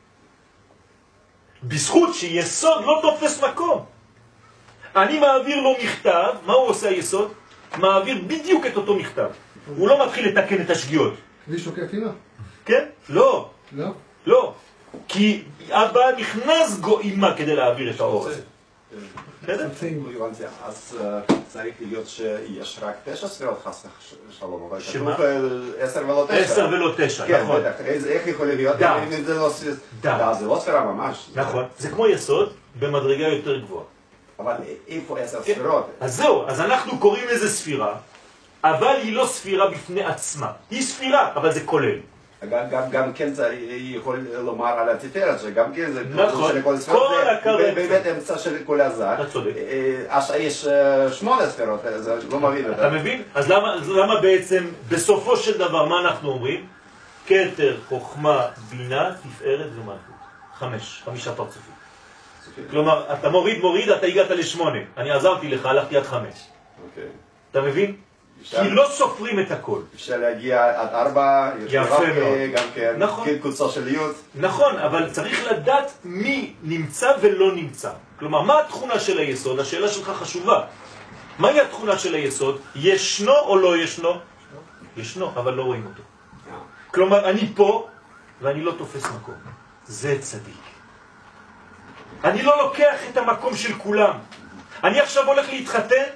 S1: בזכות שיסוד לא תופס מקום. אני מעביר לו מכתב, מה הוא עושה היסוד? מעביר בדיוק את אותו מכתב. הוא לא מתחיל לתקן את השגיאות.
S2: כביש שוקף אימא?
S1: כן? לא.
S2: לא?
S1: לא. כי אבא נכנס גאימה כדי להעביר את האור הזה. בסדר?
S5: אז צריך להיות שיש רק 9 ספירות חס ושלום, אבל
S1: שמה?
S5: כתוב 10 ולא 9.
S1: 10 ולא 9,
S5: כן,
S1: נכון.
S5: בטח. איך יכול להיות?
S1: דם.
S5: אם זה לא ספירה.
S1: דם.
S5: זה לא ספירה ממש.
S1: נכון. זה כמו יסוד במדרגה יותר גבוהה.
S5: אבל איפה 10 ספירות?
S1: אז זהו, אז אנחנו קוראים לזה ספירה, אבל היא לא ספירה בפני עצמה. היא ספירה, אבל זה כולל.
S5: גם כן יכול לומר על התפארת, שגם כן זה
S1: נכון,
S5: של כל ספירות,
S1: כל הקרב.
S5: באמת אמצע של כל הזר.
S1: אתה צודק.
S5: יש 8 ספירות, זה לא מבין.
S1: אתה מבין? אז למה בעצם בסופו של דבר מה אנחנו אומרים? כתר, חוכמה, בינה, תפארת ומלכות. 5 פרצופים. כלומר, אתה מוריד, אתה הגעת ל8. אני עזרתי לך, הלכתי עד 5. אתה מבין? כי לא סופרים את הכל.
S5: אפשר להגיע עד 4,
S1: יפה מאוד.
S5: גם כן,
S1: נכון.
S5: קבוצה של י'.
S1: נכון, אבל צריך לדעת מי נמצא ולא נמצא. כלומר, מה התכונה של היסוד? השאלה שלך חשובה. מהי התכונה של היסוד? ישנו או לא ישנו? ישנו, אבל לא רואים אותו. כלומר, אני פה ואני לא תופס מקום. זה צדיק. אני לא לוקח את המקום של כולם. אני עכשיו הולך להתחתן,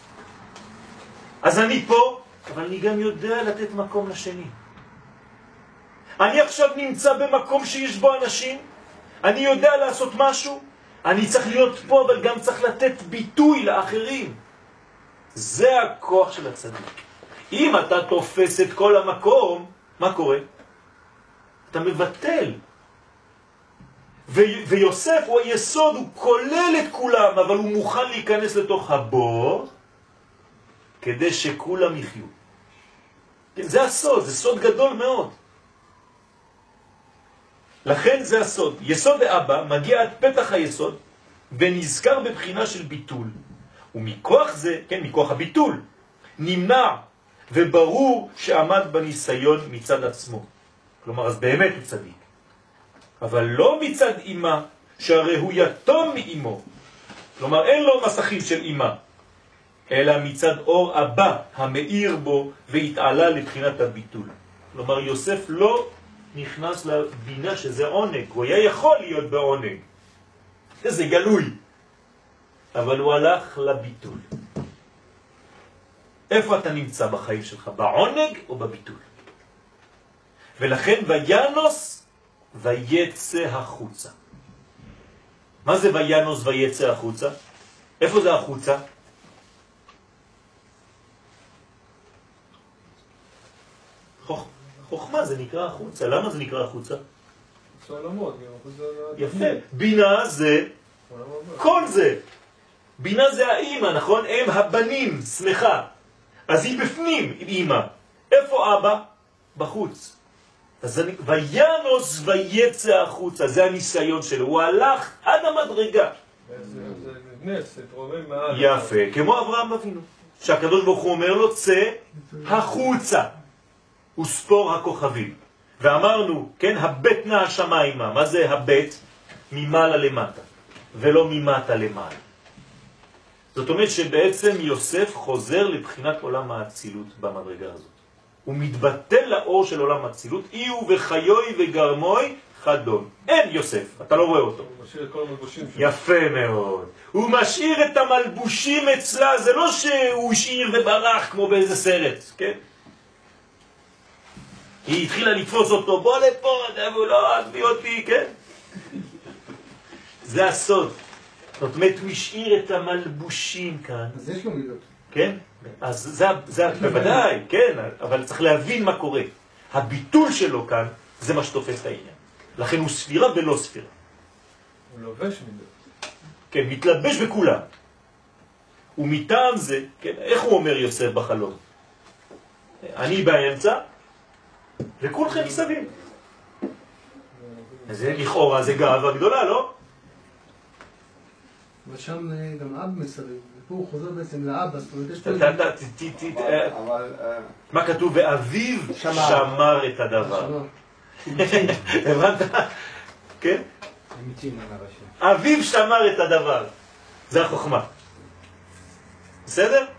S1: אז אני פה, אבל אני גם יודע לתת מקום לשני. אני עכשיו נמצא במקום שיש בו אנשים, אני יודע לעשות משהו, אני צריך להיות פה, אבל גם צריך לתת ביטוי לאחרים. זה הכוח של הצדיק. אם אתה תופס את כל המקום, מה קורה? אתה מבטל. ויוסף הוא היסוד, הוא כולל את כולם, אבל הוא מוכן להיכנס לתוך הבור, כדי שכולם יחיו. זה הסוד, זה סוד גדול מאוד. לכן זה הסוד. יסוד האבא מגיע עד פתח היסוד, ונזכר בבחינה של ביטול. ומכוח זה, כן, מכוח הביטול, נמנע וברור שעמד בניסיון מצד עצמו. כלומר, אז באמת הוא צדיק. אבל לא מצד אמא, שהרי הוא יתום מאמו. כלומר, אין לו מסכים של אמא, אלא מצד אור אבא המאיר בו והתעלה לבחינת הביטול. כלומר, יוסף לא נכנס לבינה שזה עונג. הוא היה יכול להיות בעונג. זה גלוי. אבל הוא הלך לביטול. איפה אתה נמצא בחיים שלך? בעונג או בביטול? ולכן וינוס ויצא החוצה. מה זה וינוס ויצא החוצה? איפה זה החוצה? חוכמה זה נקרא החוצה. למה זה נקרא החוצה? יפה. בינה זה כל זה. בינה זה האמא, נכון? הם הבנים, שמחה. אז היא בפנים, אמא. איפה אבא? בחוץ. אז וינוס ויצא החוצה, זה הניסיון שלו. הוא הלך עד המדרגה.
S3: זה נס, התרומם מעל.
S1: יפה, כמו אברהם אבינו. שהקדוש ברוך הוא אומר לו, צא החוצה. וספור הכוכבים. ואמרנו, כן, הבט נע השמיימה. מה זה הבט? ממעלה למטה, ולא ממטה למעלה. זאת אומרת שבעצם יוסף חוזר לבחינת עולם האצילות במדרגה הזאת. הוא מתבטל לאור של עולם האצילות, איהו וחיוי וגרמוי חדון. אין יוסף, אתה לא רואה אותו.
S3: הוא משאיר את כל המלבושים שלו.
S1: יפה מאוד. הוא משאיר את המלבושים אצלה, זה לא שהוא השאיר וברח כמו באיזה סרט, כן? היא התחילה לתפוס אותו, בוא לפה, והוא לא, עזבי אותי, כן? זה הסוד. זאת אומרת, הוא השאיר את המלבושים כאן.
S2: אז יש לו מידות.
S1: כן? אז זה בוודאי, כן, אבל צריך להבין מה קורה. הביטול שלו כאן, זה מה שתופס את העניין. לכן הוא ספירה ולא ספירה.
S3: הוא לובש מידות.
S1: כן, מתלבש בכולם. ומטעם זה, כן, איך הוא אומר יוסף בחלום? אני באמצע, וכולכם מסביב. זה לכאורה, זה גאווה גדולה, לא?
S2: ושם גם אב מסביב, ופה הוא חוזר בעצם לאבא, זאת אומרת, יש פה...
S1: מה כתוב? ואביו שמר את הדבר. הבנת? כן? אביו שמר את הדבר. זה החוכמה. בסדר?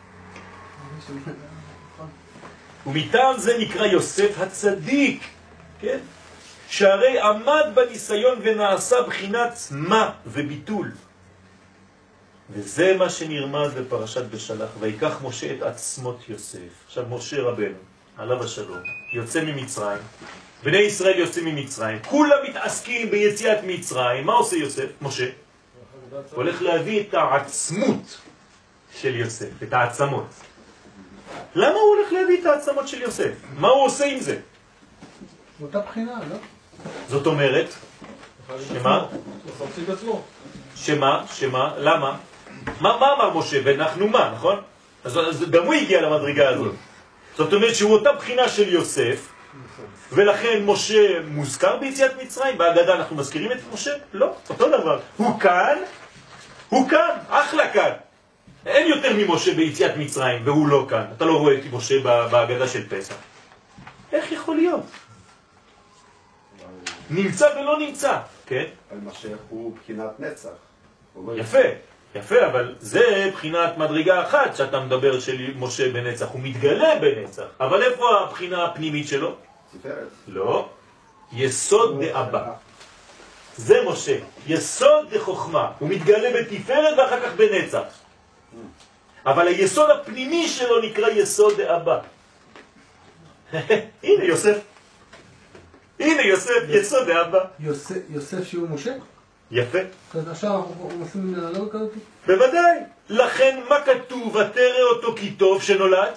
S1: ומטעם זה נקרא יוסף הצדיק, כן? שהרי עמד בניסיון ונעשה בחינת מה וביטול. וזה מה שנרמז בפרשת בשלח, ויקח משה את עצמות יוסף. עכשיו משה רבנו, עליו השלום, יוצא ממצרים, בני ישראל יוצאים ממצרים, כולם מתעסקים ביציאת מצרים. מה עושה יוסף? משה הולך להביא את העצמות של יוסף, את העצמות. למה הוא הולך להביא את העצמות של יוסף? מה הוא עושה עם זה?
S2: אותה בחינה, לא?
S1: זאת אומרת, שמה? שמה? למה? מה אמר משה? ואנחנו מה, נכון? אז גם הוא הגיע למדרגה הזאת. זאת אומרת שהוא אותה בחינה של יוסף, ולכן משה מוזכר ביציאת מצרים. בהגדה אנחנו מזכירים את משה? לא, אותו דבר. הוא כאן, אחלה כאן. אין יותר ממשה ביציאת מצרים, והוא לא כאן. אתה לא רואה את משה בהגדה של פסח. איך יכול להיות? נמצא ולא נמצא, כן?
S5: על משיח הוא בחינת נצח.
S1: יפה, אבל זה בחינת מדרגה אחת שאתה מדבר של משה בנצח. הוא מתגלה בנצח. אבל איפה הבחינה הפנימית שלו?
S5: תפארת.
S1: לא. יסוד דאבא. זה משה. יסוד דחוכמה. הוא מתגלה בתפארת ואחר כך בנצח. אבל היסוד הפנימי שלו נקרא יסוד דאבא. הנה יוסף. יסוד דאבא.
S2: יוסף שהוא משה?
S1: יפה.
S2: אז עכשיו אנחנו עושים לא כזאת?
S1: בוודאי. לכן מה כתוב? ותראה אותו כי טוב שנולד?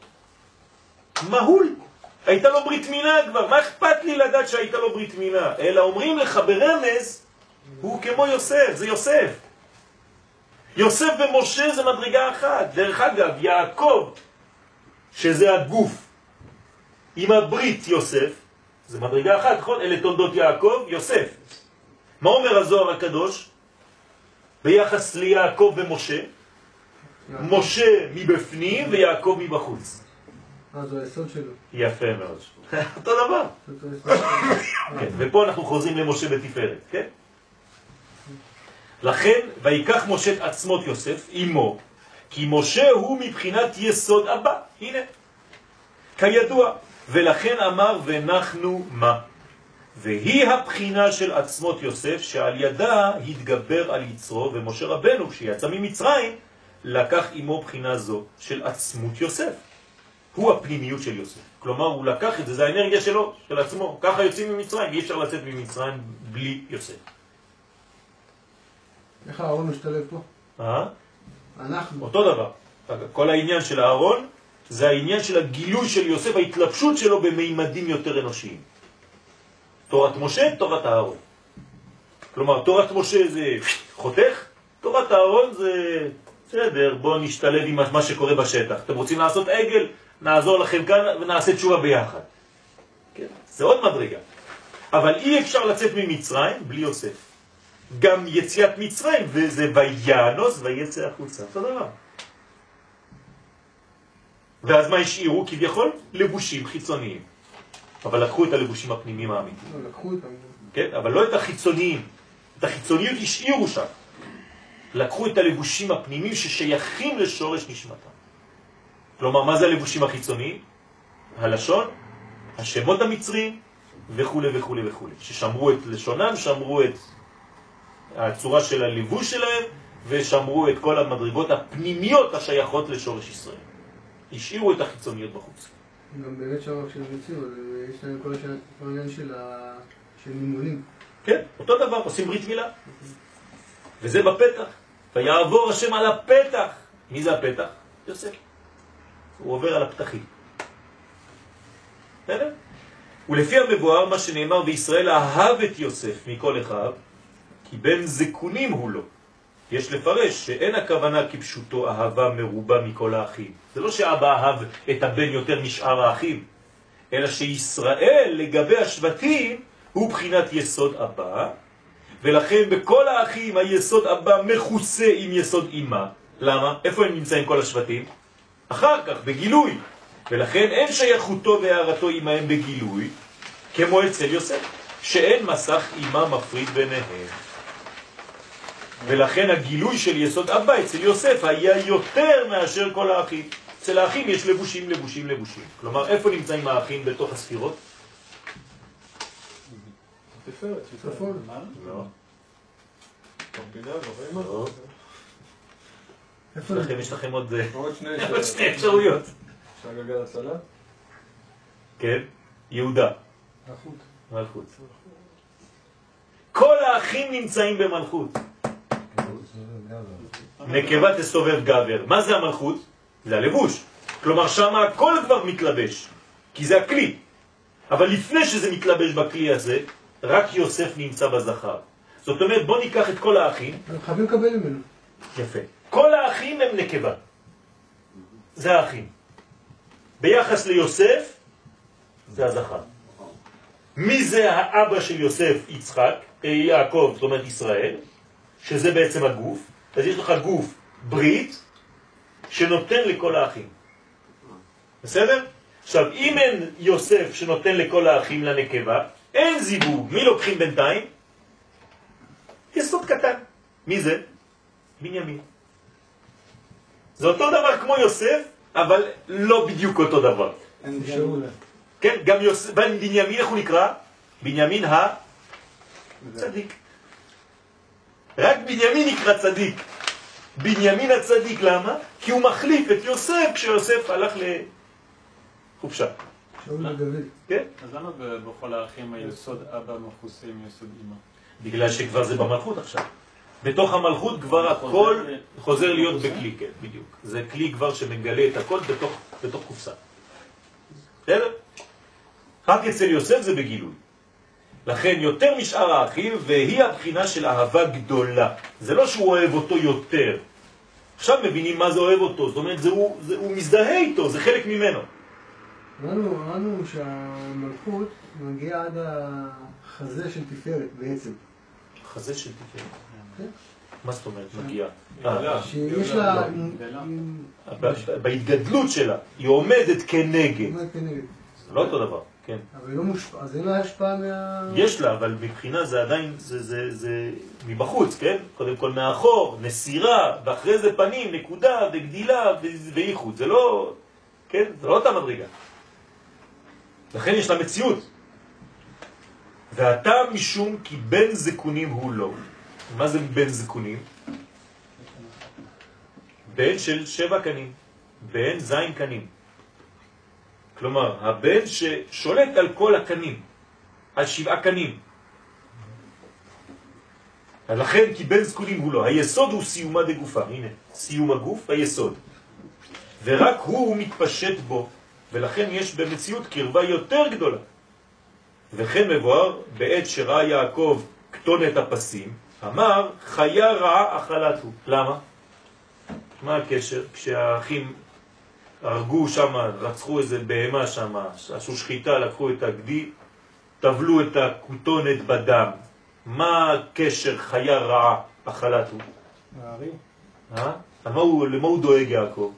S1: מהול. הייתה לו ברית מילה כבר. מה אכפת לי לדעת שהייתה לו ברית מילה? אלא אומרים לך ברמז, הוא כמו יוסף, זה יוסף. יוסף ומשה זה מדרגה אחת. דרך אגב, יעקב, שזה הגוף, עם הברית יוסף, זה מדרגה אחת, נכון? אלה תולדות יעקב, יוסף. מה אומר הזוהר הקדוש? ביחס ליעקב ומשה, משה מבפנים ויעקב מבחוץ.
S2: זה היסוד שלו.
S1: יפה מאוד. אותו דבר. ופה אנחנו חוזרים למשה בתפארת, כן? לכן, ויקח משה את עצמות יוסף, אמו, כי משה הוא מבחינת יסוד אבא. הנה, כידוע. ולכן אמר ונחנו מה? והיא הבחינה של עצמות יוסף, שעל ידה התגבר על יצרו, ומשה רבנו, כשיצא ממצרים, לקח עמו בחינה זו של עצמות יוסף. הוא הפנימיות של יוסף. כלומר, הוא לקח את זה, זה האנרגיה שלו, של עצמו. ככה יוצאים ממצרים, אי אפשר לצאת ממצרים בלי יוסף.
S2: איך הארון משתלב פה? אנחנו.
S1: אותו דבר. כל העניין של הארון, זה העניין של הגילוי של יוסף, ההתלבשות שלו במימדים יותר אנושיים. תורת משה, תורת הארון. כלומר, תורת משה זה חותך, תורת הארון זה בסדר, בואו נשתלב עם מה שקורה בשטח. אתם רוצים לעשות עגל? נעזור לכם כאן ונעשה תשובה ביחד. כן? זה עוד מדרגה. אבל אי אפשר לצאת ממצרים בלי יוסף. גם יציאת מצרים, וזה ויאנוס ויצא החוצה. אותו דבר. ואז מה השאירו? כביכול לבושים חיצוניים. אבל לקחו את הלבושים הפנימיים האמיתיים.
S2: לקחו אותם.
S1: כן? אבל לא את החיצוניים. את החיצוניות השאירו שם. לקחו את הלבושים הפנימיים ששייכים לשורש נשמתם. כלומר, מה זה הלבושים החיצוניים? הלשון, השמות המצריים וכו' וכו' וכו'. ששמרו את לשונם, שמרו את הצורה של הלבוש שלהם, ושמרו את כל המדרגות הפנימיות השייכות לשורש ישראל. השאירו את החיצוניות בחוץ.
S2: גם באמת שם כשהם יוצאים, יש להם כל העניין של מימונים.
S1: כן, אותו דבר, עושים ברית מילה. וזה בפתח. ויעבור השם על הפתח. מי זה הפתח? יוסף. הוא עובר על הפתחים. בסדר? ולפי המבואר מה שנאמר בישראל אהב את יוסף מכל אחיו, כי בן זקונים הוא לו. יש לפרש שאין הכוונה כפשוטו אהבה מרובה מכל האחים. זה לא שאבא אהב את הבן יותר משאר האחים, אלא שישראל לגבי השבטים הוא בחינת יסוד אבא, ולכן בכל האחים היסוד אבא מחוסה עם יסוד אמא. למה? איפה הם נמצאים כל השבטים? אחר כך, בגילוי. ולכן אין שייכותו והערתו עמהם בגילוי, כמו אצל יוסף, שאין מסך אמא מפריד ביניהם. ולכן הגילוי של יסוד אבא אצל יוסף היה יותר מאשר כל האחים. אצל האחים יש לבושים, לבושים, לבושים. כלומר, איפה נמצאים האחים בתוך הספירות?
S3: תפארת,
S2: צפון.
S1: לא.
S3: קומבינה, גבוהים.
S1: לא. יש לכם עוד
S3: שני
S1: אפשרויות.
S3: אפשר גלגל הצלה?
S1: כן, יהודה.
S2: החוט.
S1: מלכות. כל האחים נמצאים במלכות. נקבה תסובב גבר. מה זה המלכות? זה הלבוש. כלומר שם הכל כבר מתלבש, כי זה הכלי. אבל לפני שזה מתלבש בכלי הזה, רק יוסף נמצא בזכר. זאת אומרת, בוא ניקח את כל האחים.
S2: אנחנו חייבים לקבל ממנו.
S1: יפה. כל האחים הם נקבה. זה האחים. ביחס ליוסף, זה הזכר. מי זה האבא של יוסף? יצחק, יעקב, זאת אומרת ישראל, שזה בעצם הגוף. אז יש לך גוף ברית שנותן לכל האחים. בסדר? עכשיו, אם אין יוסף שנותן לכל האחים לנקבה, אין זיווג. מי לוקחים בינתיים? יסוד קטן. מי זה? בנימין. זה אותו דבר כמו יוסף, אבל לא בדיוק אותו דבר. כן, גם יוסף, בנימין, איך הוא נקרא? בנימין הצדיק. רק בנימין נקרא צדיק. בנימין הצדיק, למה? כי הוא מחליף את יוסף כשיוסף הלך לחופשה.
S2: שאול ודוד.
S1: כן?
S6: אז למה בכל האחים היסוד אבא מכוסה עם יסוד אמא?
S1: בגלל שכבר זה במלכות עכשיו. בתוך המלכות כבר הכל חוזר להיות בכלי, כן, בדיוק. זה כלי כבר שמגלה את הכל בתוך קופסה. בסדר? רק אצל יוסף זה בגילוי. לכן יותר משאר האחים, והיא הבחינה של אהבה גדולה. זה לא שהוא אוהב אותו יותר. עכשיו מבינים מה זה אוהב אותו. זאת אומרת, הוא מזדהה איתו, זה חלק ממנו.
S2: אמרנו שהמלכות מגיעה עד החזה של תפארת בעצם.
S1: חזה של תפארת.
S2: כן.
S1: מה זאת אומרת מגיעה?
S2: שיש לה...
S1: בהתגדלות שלה, היא עומדת כנגד.
S2: עומדת כנגד.
S1: זה לא אותו דבר, כן.
S2: אבל היא לא מושפעה, אז אין לה השפעה
S1: יש לה, אבל מבחינה זה עדיין, זה מבחוץ, כן? קודם כל מאחור, נסירה, ואחרי זה פנים, נקודה, וגדילה, ואיחוד. זה לא, כן? זה לא אותה מדרגה. לכן יש לה מציאות. ואתה משום כי בן זקונים הוא לא. מה זה בן זקונים? בן של 7 קנים. בן זין קנים. כלומר, הבן ששולט על כל הקנים. על 7 קנים. לכן כי בן זקונים הוא לא. היסוד הוא סיומה דגופה. הנה, סיום הגוף, היסוד. ורק הוא מתפשט בו. ולכן יש במציאות קרבה יותר גדולה. וכן מבואר בעת שראה יעקב כתונת הפסים, אמר חיה רעה אכלתו. למה? מה הקשר? כשהאחים הרגו שם, רצחו איזה בהמה שם, עשו שחיטה, לקחו את הגדי, טבלו את הכתונת בדם. מה הקשר חיה רעה אכלתו?
S3: הערים.
S1: למה הוא דואג יעקב?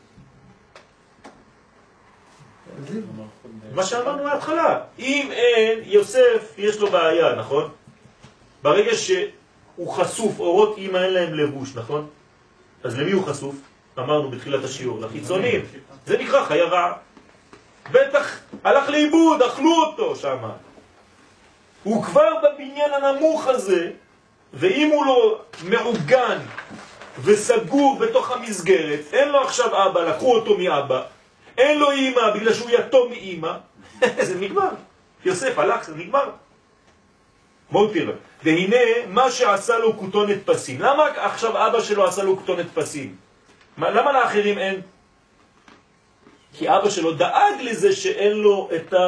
S1: מה שאמרנו מההתחלה, אם אין, יוסף יש לו בעיה, נכון? ברגע שהוא חשוף, אורות אמא אין להם לבוש, נכון? אז למי הוא חשוף? אמרנו בתחילת השיעור, לחיצונים. זה נקרא חיה רעה. בטח הלך לאיבוד, אכלו אותו שם. הוא כבר בבניין הנמוך הזה, ואם הוא לא מעוגן וסגור בתוך המסגרת, אין לו עכשיו אבא, לקחו אותו מאבא, אין לו אימא בגלל שהוא יתום מאימא, זה נגמר. יוסף הלך, זה נגמר. בואו תראה. והנה מה שעשה לו כותונת פסים. למה עכשיו אבא שלו עשה לו כותונת פסים? למה לאחרים אין? כי אבא שלו דאג לזה שאין לו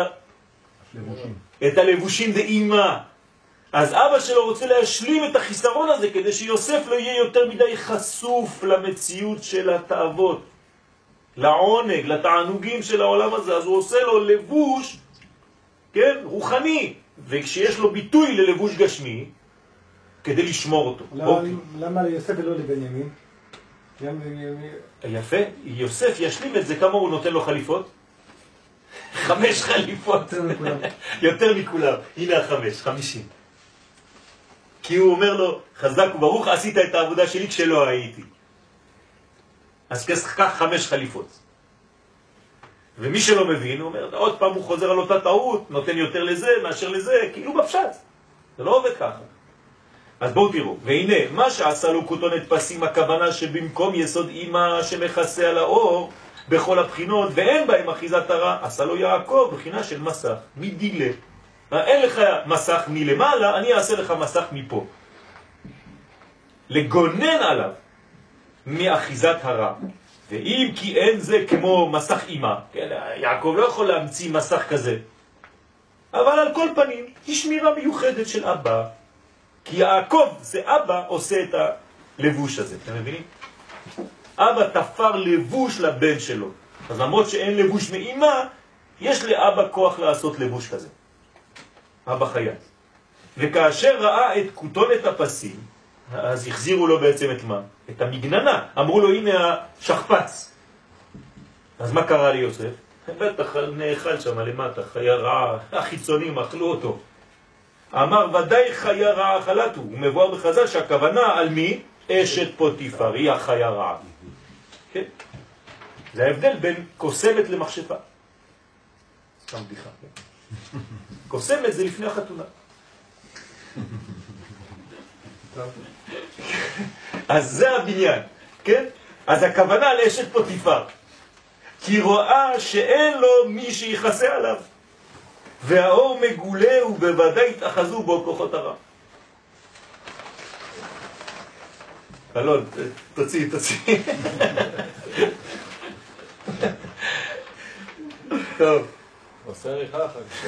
S1: את הלבושים ואימא. אז אבא שלו רוצה להשלים את החיסרון הזה כדי שיוסף לא יהיה יותר מדי חשוף למציאות של התאוות, לעונג, לתענוגים של העולם הזה. אז הוא עושה לו לבוש, כן, רוחני, וכשיש לו ביטוי ללבוש גשמי כדי לשמור אותו.
S3: למה ליוסף ולא לבנימין?
S1: יפה, יוסף ישלים את זה. כמה הוא נותן לו חליפות? 5 חליפות. יותר מכולם. הנה 50. כי הוא אומר לו, חזק וברוך, עשית את העבודה שלי כשלא הייתי. אז כך 5 חליפות. ומי שלא מבין, הוא אומר, עוד פעם הוא חוזר על אותה טעות, נותן יותר לזה מאשר לזה, כאילו בפשט. זה לא עובד ככה. אז בואו תראו, והנה, מה שעשה לו כותונת פסים, הכוונה שבמקום יסוד אימא שמכסה על האור, בכל הבחינות, ואין בהם אחיזת הרע, עשה לו יעקב בחינה של מסך, מדילה. אין לך מסך מלמעלה, אני אעשה לך מסך מפה. לגונן עליו מאחיזת הרע. ואם כי אין זה כמו מסך אימא, כן, יעקב לא יכול להמציא מסך כזה. אבל על כל פנים, היא שמירה מיוחדת של אבא. כי יעקב זה אבא עושה את הלבוש הזה, אתם מבינים? אבא תפר לבוש לבן שלו. אז למרות שאין לבוש מאמא, יש לאבא כוח לעשות לבוש כזה. אבא חייב. וכאשר ראה את כותונת הפסים, אז החזירו לו בעצם את מה? את המגננה. אמרו לו, הנה השכפץ. אז מה קרה ליוסף? בטח נאכל שם למטה, חיה רעה, החיצונים אכלו אותו. אמר, ודאי חיה רעה אכלתו. הוא מבואר בחז"ל שהכוונה על מי? אשת פוטיפר, היא החיה רעה. כן? זה ההבדל בין קוסמת למחשפה. סתם בדיחה. קוסמת זה לפני החתונה. אז זה הבניין, כן? אז הכוונה על אשת פוטיפר. כי רואה שאין לו מי שיחסה עליו. והאור מגולה ובוודאי התאחזו בו כוחות הרע. אלון, תוציא. טוב.
S3: עושה עריכה אחר.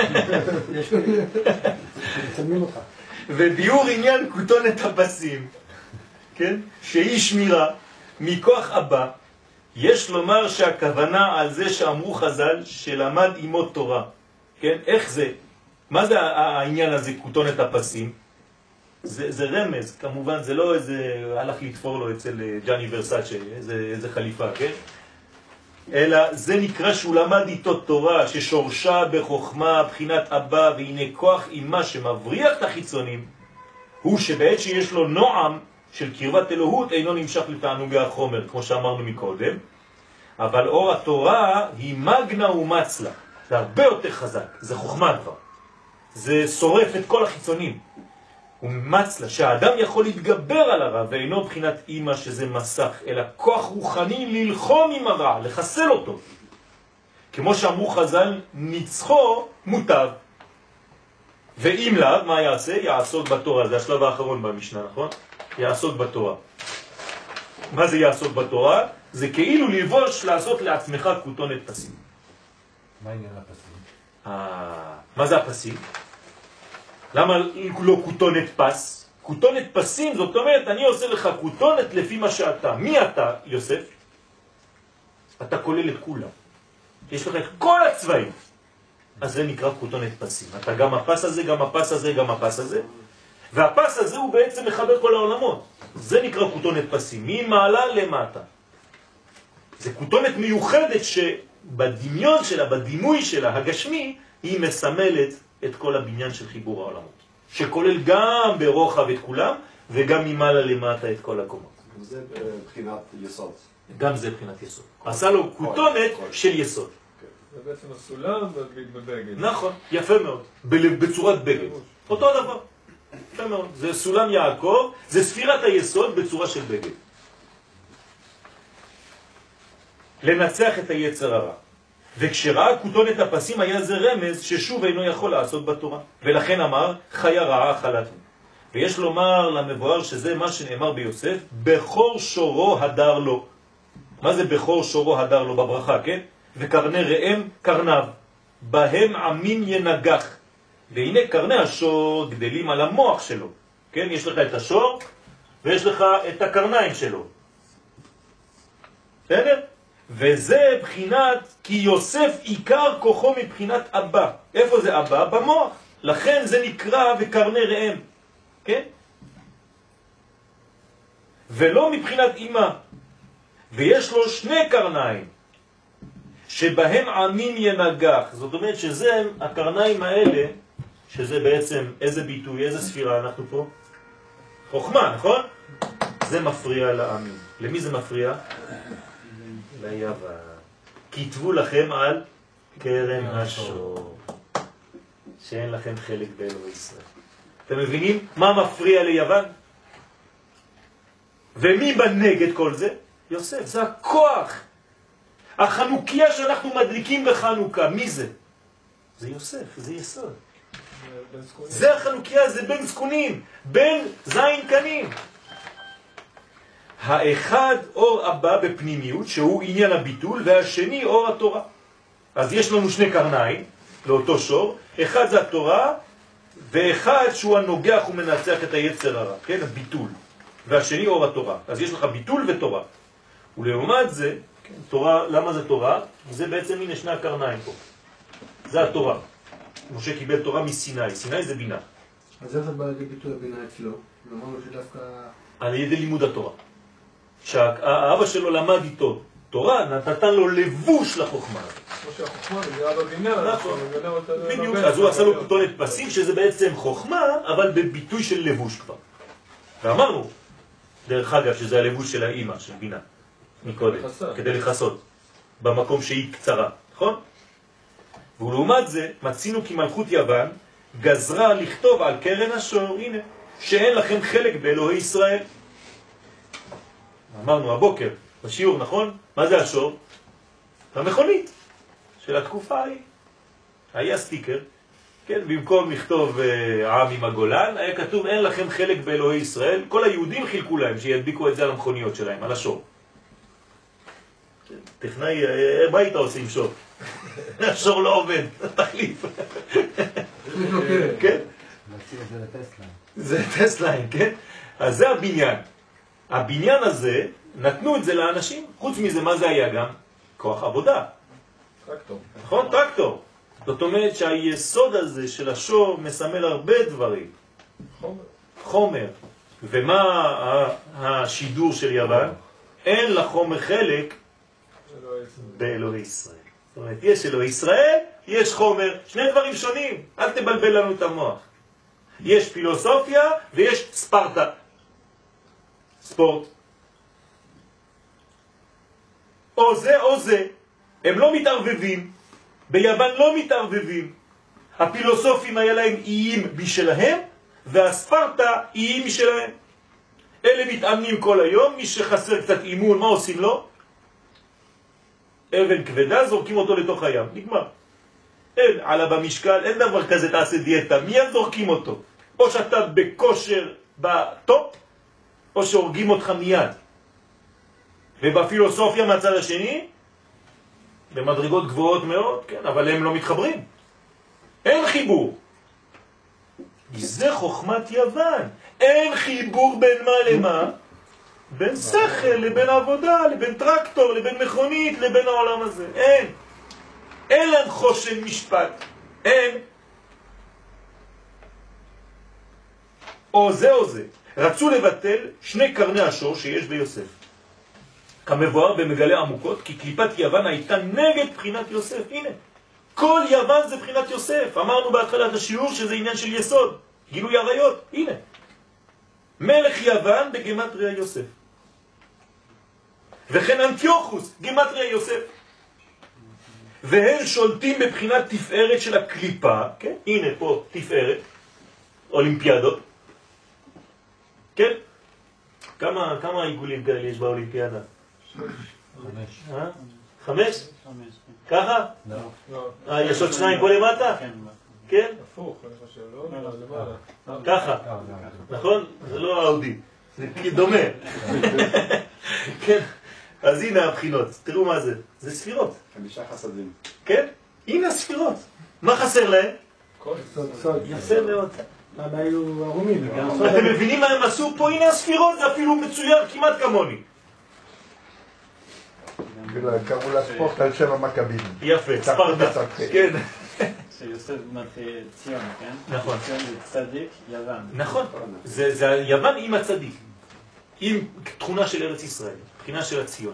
S2: מצלמים אותך.
S1: וביור עניין כותונת הפסים, כן? שהיא שמירה מכוח אבא, יש לומר שהכוונה על זה שאמרו חז"ל שלמד עמו תורה. כן? איך זה? מה זה העניין הזה, כותונת הפסים? זה רמז, כמובן, זה לא איזה, הלך לתפור לו אצל ג'אני ורסאצ'ה, איזה חליפה, כן? אלא זה נקרא שהוא למד איתו תורה, ששורשה בחוכמה, בחינת אבא, והנה כוח אימה שמבריח את החיצונים, הוא שבעת שיש לו נועם של קרבת אלוהות, אינו נמשך לתענוגי החומר, כמו שאמרנו מקודם, אבל אור התורה היא מגנה ומצלה. זה הרבה יותר חזק, זה חוכמה כבר. זה שורף את כל החיצונים. הוא מצלה, שהאדם יכול להתגבר על הרע, ואינו בחינת אימא שזה מסך, אלא כוח רוחני ללחום עם הרע, לחסל אותו. כמו שאמרו חז"ל, ניצחו מוטב. ואם לאו, מה יעשה? יעסוק בתורה. זה השלב האחרון במשנה, נכון? יעסוק בתורה. מה זה יעסוק בתורה? זה כאילו לבוש לעשות לעצמך כותונת פסים.
S4: מה עניין הפסים?
S1: מה זה הפסים? למה לא כותונת פס? כותונת פסים, זאת אומרת, אני עושה לך כותונת לפי מה שאתה. מי אתה, יוסף? אתה כולל את כולם. יש לך את כל הצבעים. אז זה נקרא כותונת פסים. אתה גם הפס הזה, גם הפס הזה, גם הפס הזה. והפס הזה הוא בעצם מחבר כל העולמות. זה נקרא כותונת פסים. ממעלה למטה. זה כותונת מיוחדת שבדמיון שלה, בדימוי שלה, הגשמי, היא מסמלת את כל הבניין של חיבור העולמות. שכולל גם ברוחב את כולם, וגם ממעלה למטה את כל הקומות.
S5: זה בחינת יסוד.
S1: גם זה בחינת יסוד. עשה לו כותונת של יסוד.
S3: זה בעצם הסולם בבגד.
S1: נכון, יפה מאוד. בצורת בגד. אותו דבר. יפה מאוד. זה סולם יעקב, זה ספירת היסוד בצורה של בגד. לנצח את היצר הרע. וכשראה כותונת הפסים היה זה רמז ששוב אינו יכול לעשות בתורה. ולכן אמר חיה רעה אכלתנו. ויש לומר למבואר שזה מה שנאמר ביוסף, בכור שורו הדר לו. מה זה בכור שורו הדר לו בברכה, כן? וקרני ראם קרניו, בהם עמים ינגח. והנה קרני השור גדלים על המוח שלו. כן? יש לך את השור ויש לך את הקרניים שלו. בסדר? וזה בחינת, כי יוסף עיקר כוחו מבחינת אבא. איפה זה אבא? במוח. לכן זה נקרא וקרני ראם. כן? ולא מבחינת אמא. ויש לו שני קרניים, שבהם עמים ינגח. זאת אומרת שזה הקרניים האלה, שזה בעצם איזה ביטוי, איזה ספירה אנחנו פה? חוכמה, נכון? זה מפריע לעמים. למי זה מפריע? ליוון. כתבו לכם על קרן השור, שאין לכם חלק באלוהי ישראל. אתם מבינים מה מפריע ליוון? ומי בנגד כל זה? יוסף. זה הכוח. החנוכיה שאנחנו מדליקים בחנוכה, מי זה? זה יוסף, זה יסוד. זה החנוכיה, זה בן זקונים, בן זין קנים. האחד אור אבא בפנימיות, שהוא עניין הביטול, והשני אור התורה. אז יש לנו שני קרניים, לאותו שור, אחד זה התורה, ואחד שהוא הנוגח ומנצח את היצר הרע, כן, הביטול. והשני אור התורה. אז יש לך ביטול ותורה. ולעומת זה, כן, תורה, למה זה תורה? זה בעצם הנה שני הקרניים פה. זה התורה. משה קיבל תורה מסיני, סיני זה בינה.
S2: אז איך זה בא לידי ביטוי הבינה אצלו? אמרנו שדווקא...
S1: על ידי לימוד התורה. שהאבא שלו למד איתו תורה, נתן לו לבוש לחוכמה.
S3: כמו שהחוכמה נגרעה בבינה,
S1: בדיוק, אז הוא עשה לו כותונת פסים, שזה בעצם חוכמה, אבל בביטוי של לבוש כבר. ואמרנו, דרך אגב, שזה הלבוש של האמא, של בינה, מקודם, כדי לחסות, במקום שהיא קצרה, נכון? ולעומת זה, מצינו כי מלכות יוון גזרה לכתוב על קרן השור, הנה, שאין לכם חלק באלוהי ישראל. אמרנו הבוקר, בשיעור, נכון? מה זה השור? המכונית של התקופה ההיא. היה סטיקר, כן, במקום לכתוב עם עם הגולן, היה כתוב אין לכם חלק באלוהי ישראל. כל היהודים חילקו להם שידביקו את זה על המכוניות שלהם, על השור. טכנאי, מה היית עושה עם שור? השור לא עובד, תחליף. כן?
S7: נציג את זה לטסליין.
S1: זה טסליין, כן? אז זה הבניין. הבניין הזה, נתנו את זה לאנשים. חוץ מזה, מה זה היה גם? כוח עבודה.
S3: טרקטור.
S1: נכון? טרקטור. זאת אומרת שהיסוד הזה של השור מסמל הרבה דברים.
S3: חומר.
S1: חומר. ומה השידור של יוון? אין לחומר חלק באלוהי ישראל. זאת אומרת, יש אלוהי ישראל, יש חומר, שני דברים שונים. אל תבלבל לנו את המוח. יש פילוסופיה ויש ספרטה. ספורט. או זה או זה. הם לא מתערבבים. ביוון לא מתערבבים. הפילוסופים היה להם איים בשלהם, והספרטה איים משלהם. אלה מתאמנים כל היום, מי שחסר קצת אימון, מה עושים לו? אבן כבדה, זורקים אותו לתוך הים. נגמר. אין עלה במשקל, אין דבר כזה תעשה דיאטה. מיד זורקים אותו. או שאתה בכושר בטופ, או שהורגים אותך מיד. ובפילוסופיה מהצד השני, במדרגות גבוהות מאוד, כן, אבל הם לא מתחברים. אין חיבור. זה חוכמת יוון. אין חיבור בין מה למה? בין שכל לבין עבודה, לבין טרקטור, לבין מכונית, לבין העולם הזה. אין. אין להם חושן משפט. אין. או זה או זה. רצו לבטל שני קרני השור שיש ביוסף. כמבואר במגלה עמוקות, כי קליפת יוון הייתה נגד בחינת יוסף. הנה, כל יוון זה בחינת יוסף. אמרנו בהתחלת השיעור שזה עניין של יסוד. גילוי עריות, הנה. מלך יוון בגמטריה יוסף. וכן אנטיוכוס, גמטריה יוסף. והם שולטים בבחינת תפארת של הקליפה, כן? הנה פה תפארת, אולימפיאדות. כן? כמה עיגולים כאלה יש באולימפיאדה?
S7: 5.
S1: 5? ככה?
S3: לא.
S1: יש עוד 2 פה למטה? כן?
S3: הפוך, אני חושב, לא? למעלה.
S1: ככה, נכון? זה לא האודי, זה דומה. כן, אז הנה הבחינות, תראו מה זה, זה ספירות.
S5: 5 חסדים.
S1: כן? הנה הספירות. מה חסר להם?
S2: סוד.
S1: יפה מאוד.
S2: עד היו ערומים.
S1: אתם מבינים מה הם עשו פה? הנה הספירות, זה אפילו מצויר כמעט כמוני.
S4: קראו לספורט על שם המכבים.
S1: יפה, ספרטה. כן.
S6: שיוסף ציון, כן?
S1: נכון.
S6: ציון זה צדיק, יוון.
S1: נכון, זה היוון עם הצדיק, עם תכונה של ארץ ישראל, תכונה של הציון.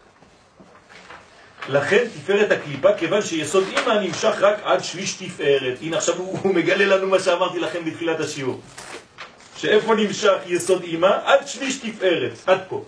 S1: לכן תפארת הקליפה, כיוון שיסוד אימא נמשך רק עד שליש תפארת. הנה עכשיו הוא מגלה לנו מה שאמרתי לכם בתחילת השיעור, שאיפה נמשך יסוד אימא? עד שליש תפארת, עד פה.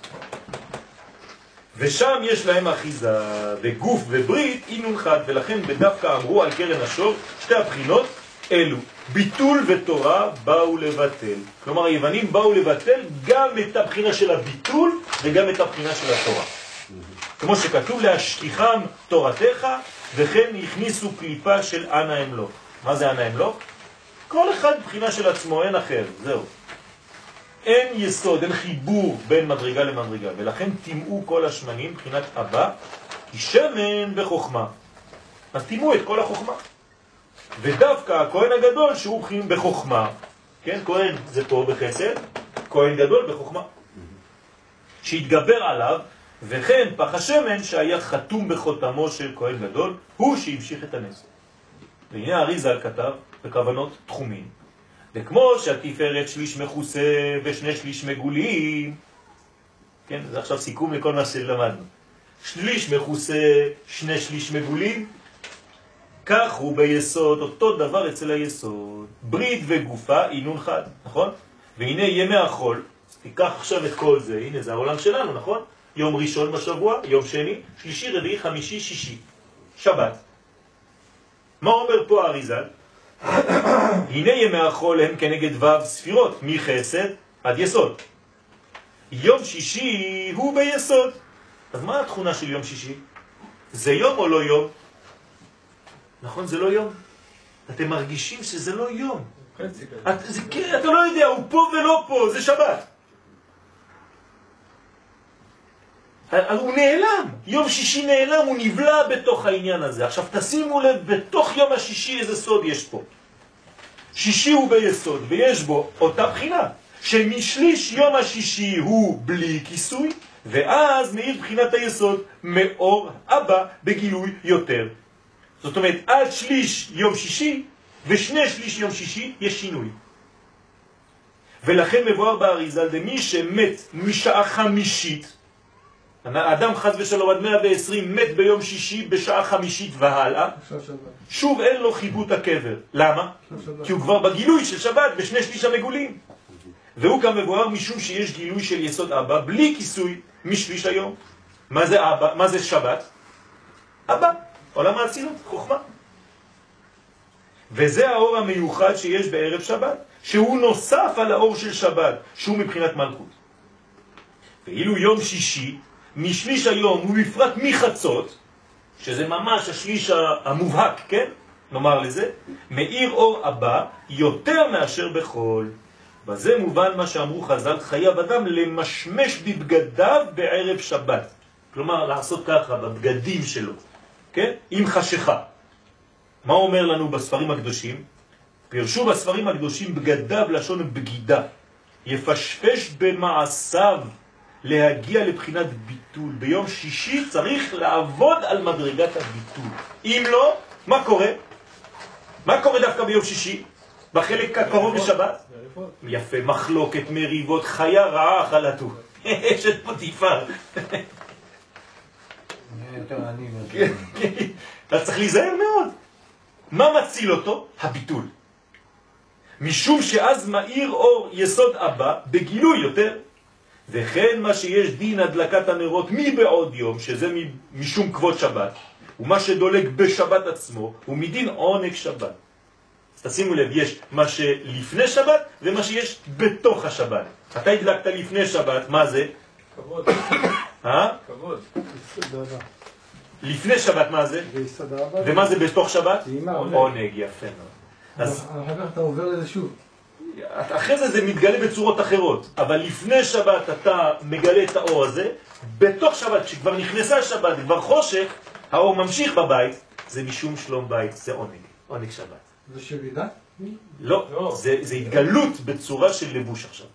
S1: ושם יש להם אחיזה, וגוף וברית אינון חד, ולכן בדווקא אמרו על קרן השור שתי הבחינות אלו, ביטול ותורה באו לבטל. כלומר היוונים באו לבטל גם את הבחינה של הביטול וגם את הבחינה של התורה. כמו שכתוב להשכיחם תורתך, וכן הכניסו קליפה של אנה אמלוך. מה זה אנה אמלוך? כל אחד בחינה של עצמו, אין אחר, זהו. אין יסוד, אין חיבור בין מדרגה למדרגה, ולכן תימאו כל השמנים מבחינת אבא, כי שמן בחוכמה. אז תימאו את כל החוכמה. ודווקא הכהן הגדול שהוא בחינים בחוכמה, כן, כהן זה פה בחסד, כהן גדול בחוכמה, שהתגבר עליו, וכן פח השמן שהיה חתום בחותמו של כהן גדול, הוא שהמשיך את הנס. והנה אריז"ל כתב בכוונות תחומים, וכמו שהתפארת שליש מכוסה ושני שליש מגולים, כן, זה עכשיו סיכום לכל מה שלמדנו, שליש מכוסה, שני שליש מגולים, כך הוא ביסוד, אותו דבר אצל היסוד, ברית וגופה אינון חד, נכון? והנה ימי החול, תיקח עכשיו את כל זה, הנה זה העולם שלנו, נכון? יום ראשון בשבוע, יום שני, שלישי, רביעי, חמישי, שישי, שבת. מה אומר פה אריז"ל? הנה ימי החול הם כנגד ו' ספירות, מחסד עד יסוד. יום שישי הוא ביסוד. אז מה התכונה של יום שישי? זה יום או לא יום? נכון, זה לא יום. אתם מרגישים שזה לא יום. אתה לא יודע, הוא פה ולא פה, זה שבת. הוא נעלם, יום שישי נעלם, הוא נבלע בתוך העניין הזה. עכשיו תשימו לב, בתוך יום השישי איזה סוד יש פה. שישי הוא ביסוד, ויש בו אותה בחינה, שמשליש יום השישי הוא בלי כיסוי, ואז מאיר בחינת היסוד מאור אבא בגילוי יותר. זאת אומרת, עד שליש יום שישי ושני שליש יום שישי יש שינוי. ולכן מבואר באריז"ל, למי שמת משעה חמישית, האדם חס ושלום עד 120 מת ביום שישי בשעה חמישית והלאה, שוב אין לו חיבות הקבר. למה? כי הוא כבר בגילוי של שבת בשני שליש המגולים. והוא גם מבואר משום שיש גילוי של יסוד אבא בלי כיסוי משליש היום. מה זה אבא? מה זה שבת? אבא, עולם האצילות, חוכמה. וזה האור המיוחד שיש בערב שבת, שהוא נוסף על האור של שבת, שהוא מבחינת מלכות. ואילו יום שישי משליש היום ובפרט מחצות, שזה ממש השליש המובהק, כן? נאמר לזה, מאיר אור אבא יותר מאשר בחול. בזה מובן מה שאמרו חז"ל, חייב אדם למשמש בבגדיו בערב שבת. כלומר, לעשות ככה בבגדים שלו, כן? עם חשיכה. מה אומר לנו בספרים הקדושים? פירשו בספרים הקדושים בגדיו לשון בגידה. יפשפש במעשיו להגיע לבחינת ביטול. ביום שישי צריך לעבוד על מדרגת הביטול. אם לא, מה קורה? מה קורה דווקא ביום שישי? בחלק הקרוב לשבת? יפה, מחלוקת, מריבות, חיה רעה חלטו. אשת פוטיפר. אז צריך להיזהר מאוד. מה מציל אותו? הביטול. משום שאז מאיר אור יסוד אבא בגילוי יותר. וכן מה שיש דין הדלקת הנרות מבעוד יום, שזה משום כבוד שבת, ומה שדולק בשבת עצמו הוא מדין עונג שבת. אז תשימו לב, יש מה שלפני שבת ומה שיש בתוך השבת. אתה הדלקת לפני שבת, מה זה?
S3: כבוד.
S1: כבוד. לפני שבת מה זה?
S2: ויסוד אבא.
S1: ומה זה בתוך שבת?
S2: טעימה.
S1: עונג, יפה מאוד. אז
S2: אחר כך אתה עובר לזה שוב.
S1: אחרי זה מתגלה בצורות אחרות, אבל לפני שבת אתה מגלה את האור הזה, בתוך שבת, כשכבר נכנסה שבת, כבר חושך, האור ממשיך בבית, זה משום שלום בית, זה עונג, עונג שבת.
S2: זה שרידה?
S1: לא, זה התגלות בצורה של לבוש עכשיו.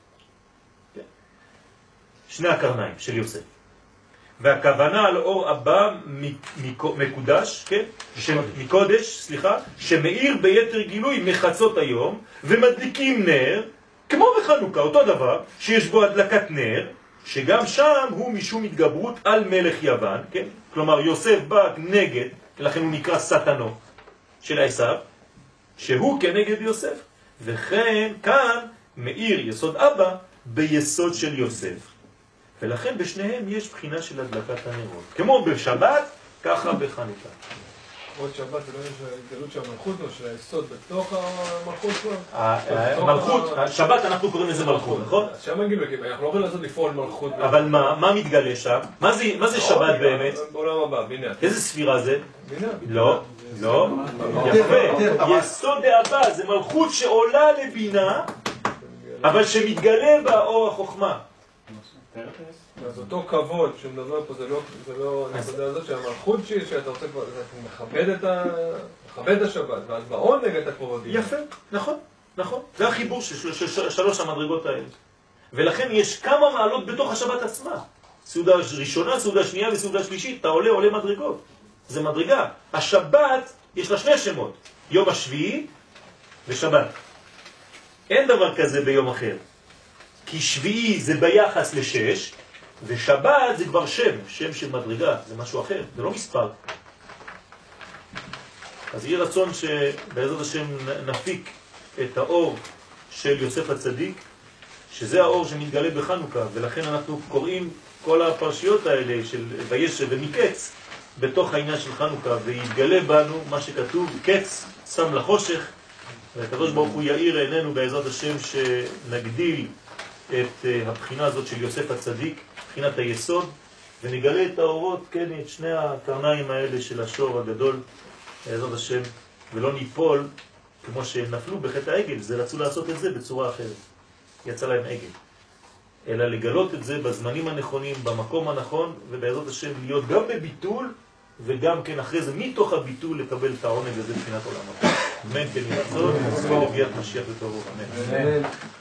S1: שני הקרניים של יוסף. והכוונה על אור הבא מקודש, כן? מקודש, סליחה, שמאיר ביתר גילוי מחצות היום, ומדליקים נר, כמו בחנוכה, אותו דבר, שיש בו הדלקת נר, שגם שם הוא משום התגברות על מלך יוון, כן? כלומר, יוסף בא נגד, לכן הוא נקרא סטנו של עשיו, שהוא כנגד יוסף. וכן כאן מאיר יסוד אבא ביסוד של יוסף. ולכן בשניהם יש בחינה של הדלקת הנרות. כמו בשבת, ככה בחנוכה.
S3: עוד שבת, זה לא יש התגלות של המלכות או של היסוד בתוך המלכות כבר?
S1: המלכות, שבת אנחנו קוראים לזה מלכות, נכון?
S3: אז שם מגיעים, אנחנו לא יכולים לעשות לפעול מלכות.
S1: אבל מה מתגלה שם? מה זה שבת באמת?
S3: בעולם הבא, בינה.
S1: איזה ספירה זה?
S3: בינה.
S1: לא, לא. יפה. יסוד האבא זה מלכות שעולה לבינה, אבל שמתגלה באור החוכמה.
S3: אז אותו כבוד שמדבר פה, זה לא הנקודה הזאת שהמלכות שאתה רוצה כבר, אתה מכבד את השבת, ואז בעונג אתה כבר עודי.
S1: יפה, נכון, נכון. זה החיבור של שלוש המדרגות האלה. ולכן יש כמה מעלות בתוך השבת עצמה. סעודה ראשונה, סעודה שנייה וסעודה שלישית, אתה עולה מדרגות. זה מדרגה. השבת, יש לה שני שמות. יום השביעי ושבת. אין דבר כזה ביום אחר. כי שביעי זה ביחס לשש, ושבת זה כבר שם של מדרגה, זה משהו אחר, זה לא מספר. אז יהיה רצון שבעזרת השם נפיק את האור של יוסף הצדיק, שזה האור שמתגלה בחנוכה, ולכן אנחנו קוראים כל הפרשיות האלה של וישב ומקץ בתוך העניין של חנוכה, ויתגלה בנו מה שכתוב, קץ שם לחושך, והקדוש ברוך הוא יאיר עינינו בעזרת השם שנגדיל את הבחינה הזאת של יוסף הצדיק, בחינת היסוד, ונגלה את האורות, כן, את שני הקרניים האלה של השור הגדול, בעזרת השם, ולא ניפול כמו שהם נפלו בחטא העגל, זה רצו לעשות את זה בצורה אחרת. יצא להם עגל. אלא לגלות את זה בזמנים הנכונים, במקום הנכון, ובעזרת השם להיות גם בביטול, וגם כן אחרי זה, מתוך הביטול, לקבל את העונג הזה בחינת עולם הבא. אמן כן ירצון, ולביאת משיח בקרוב. אמן.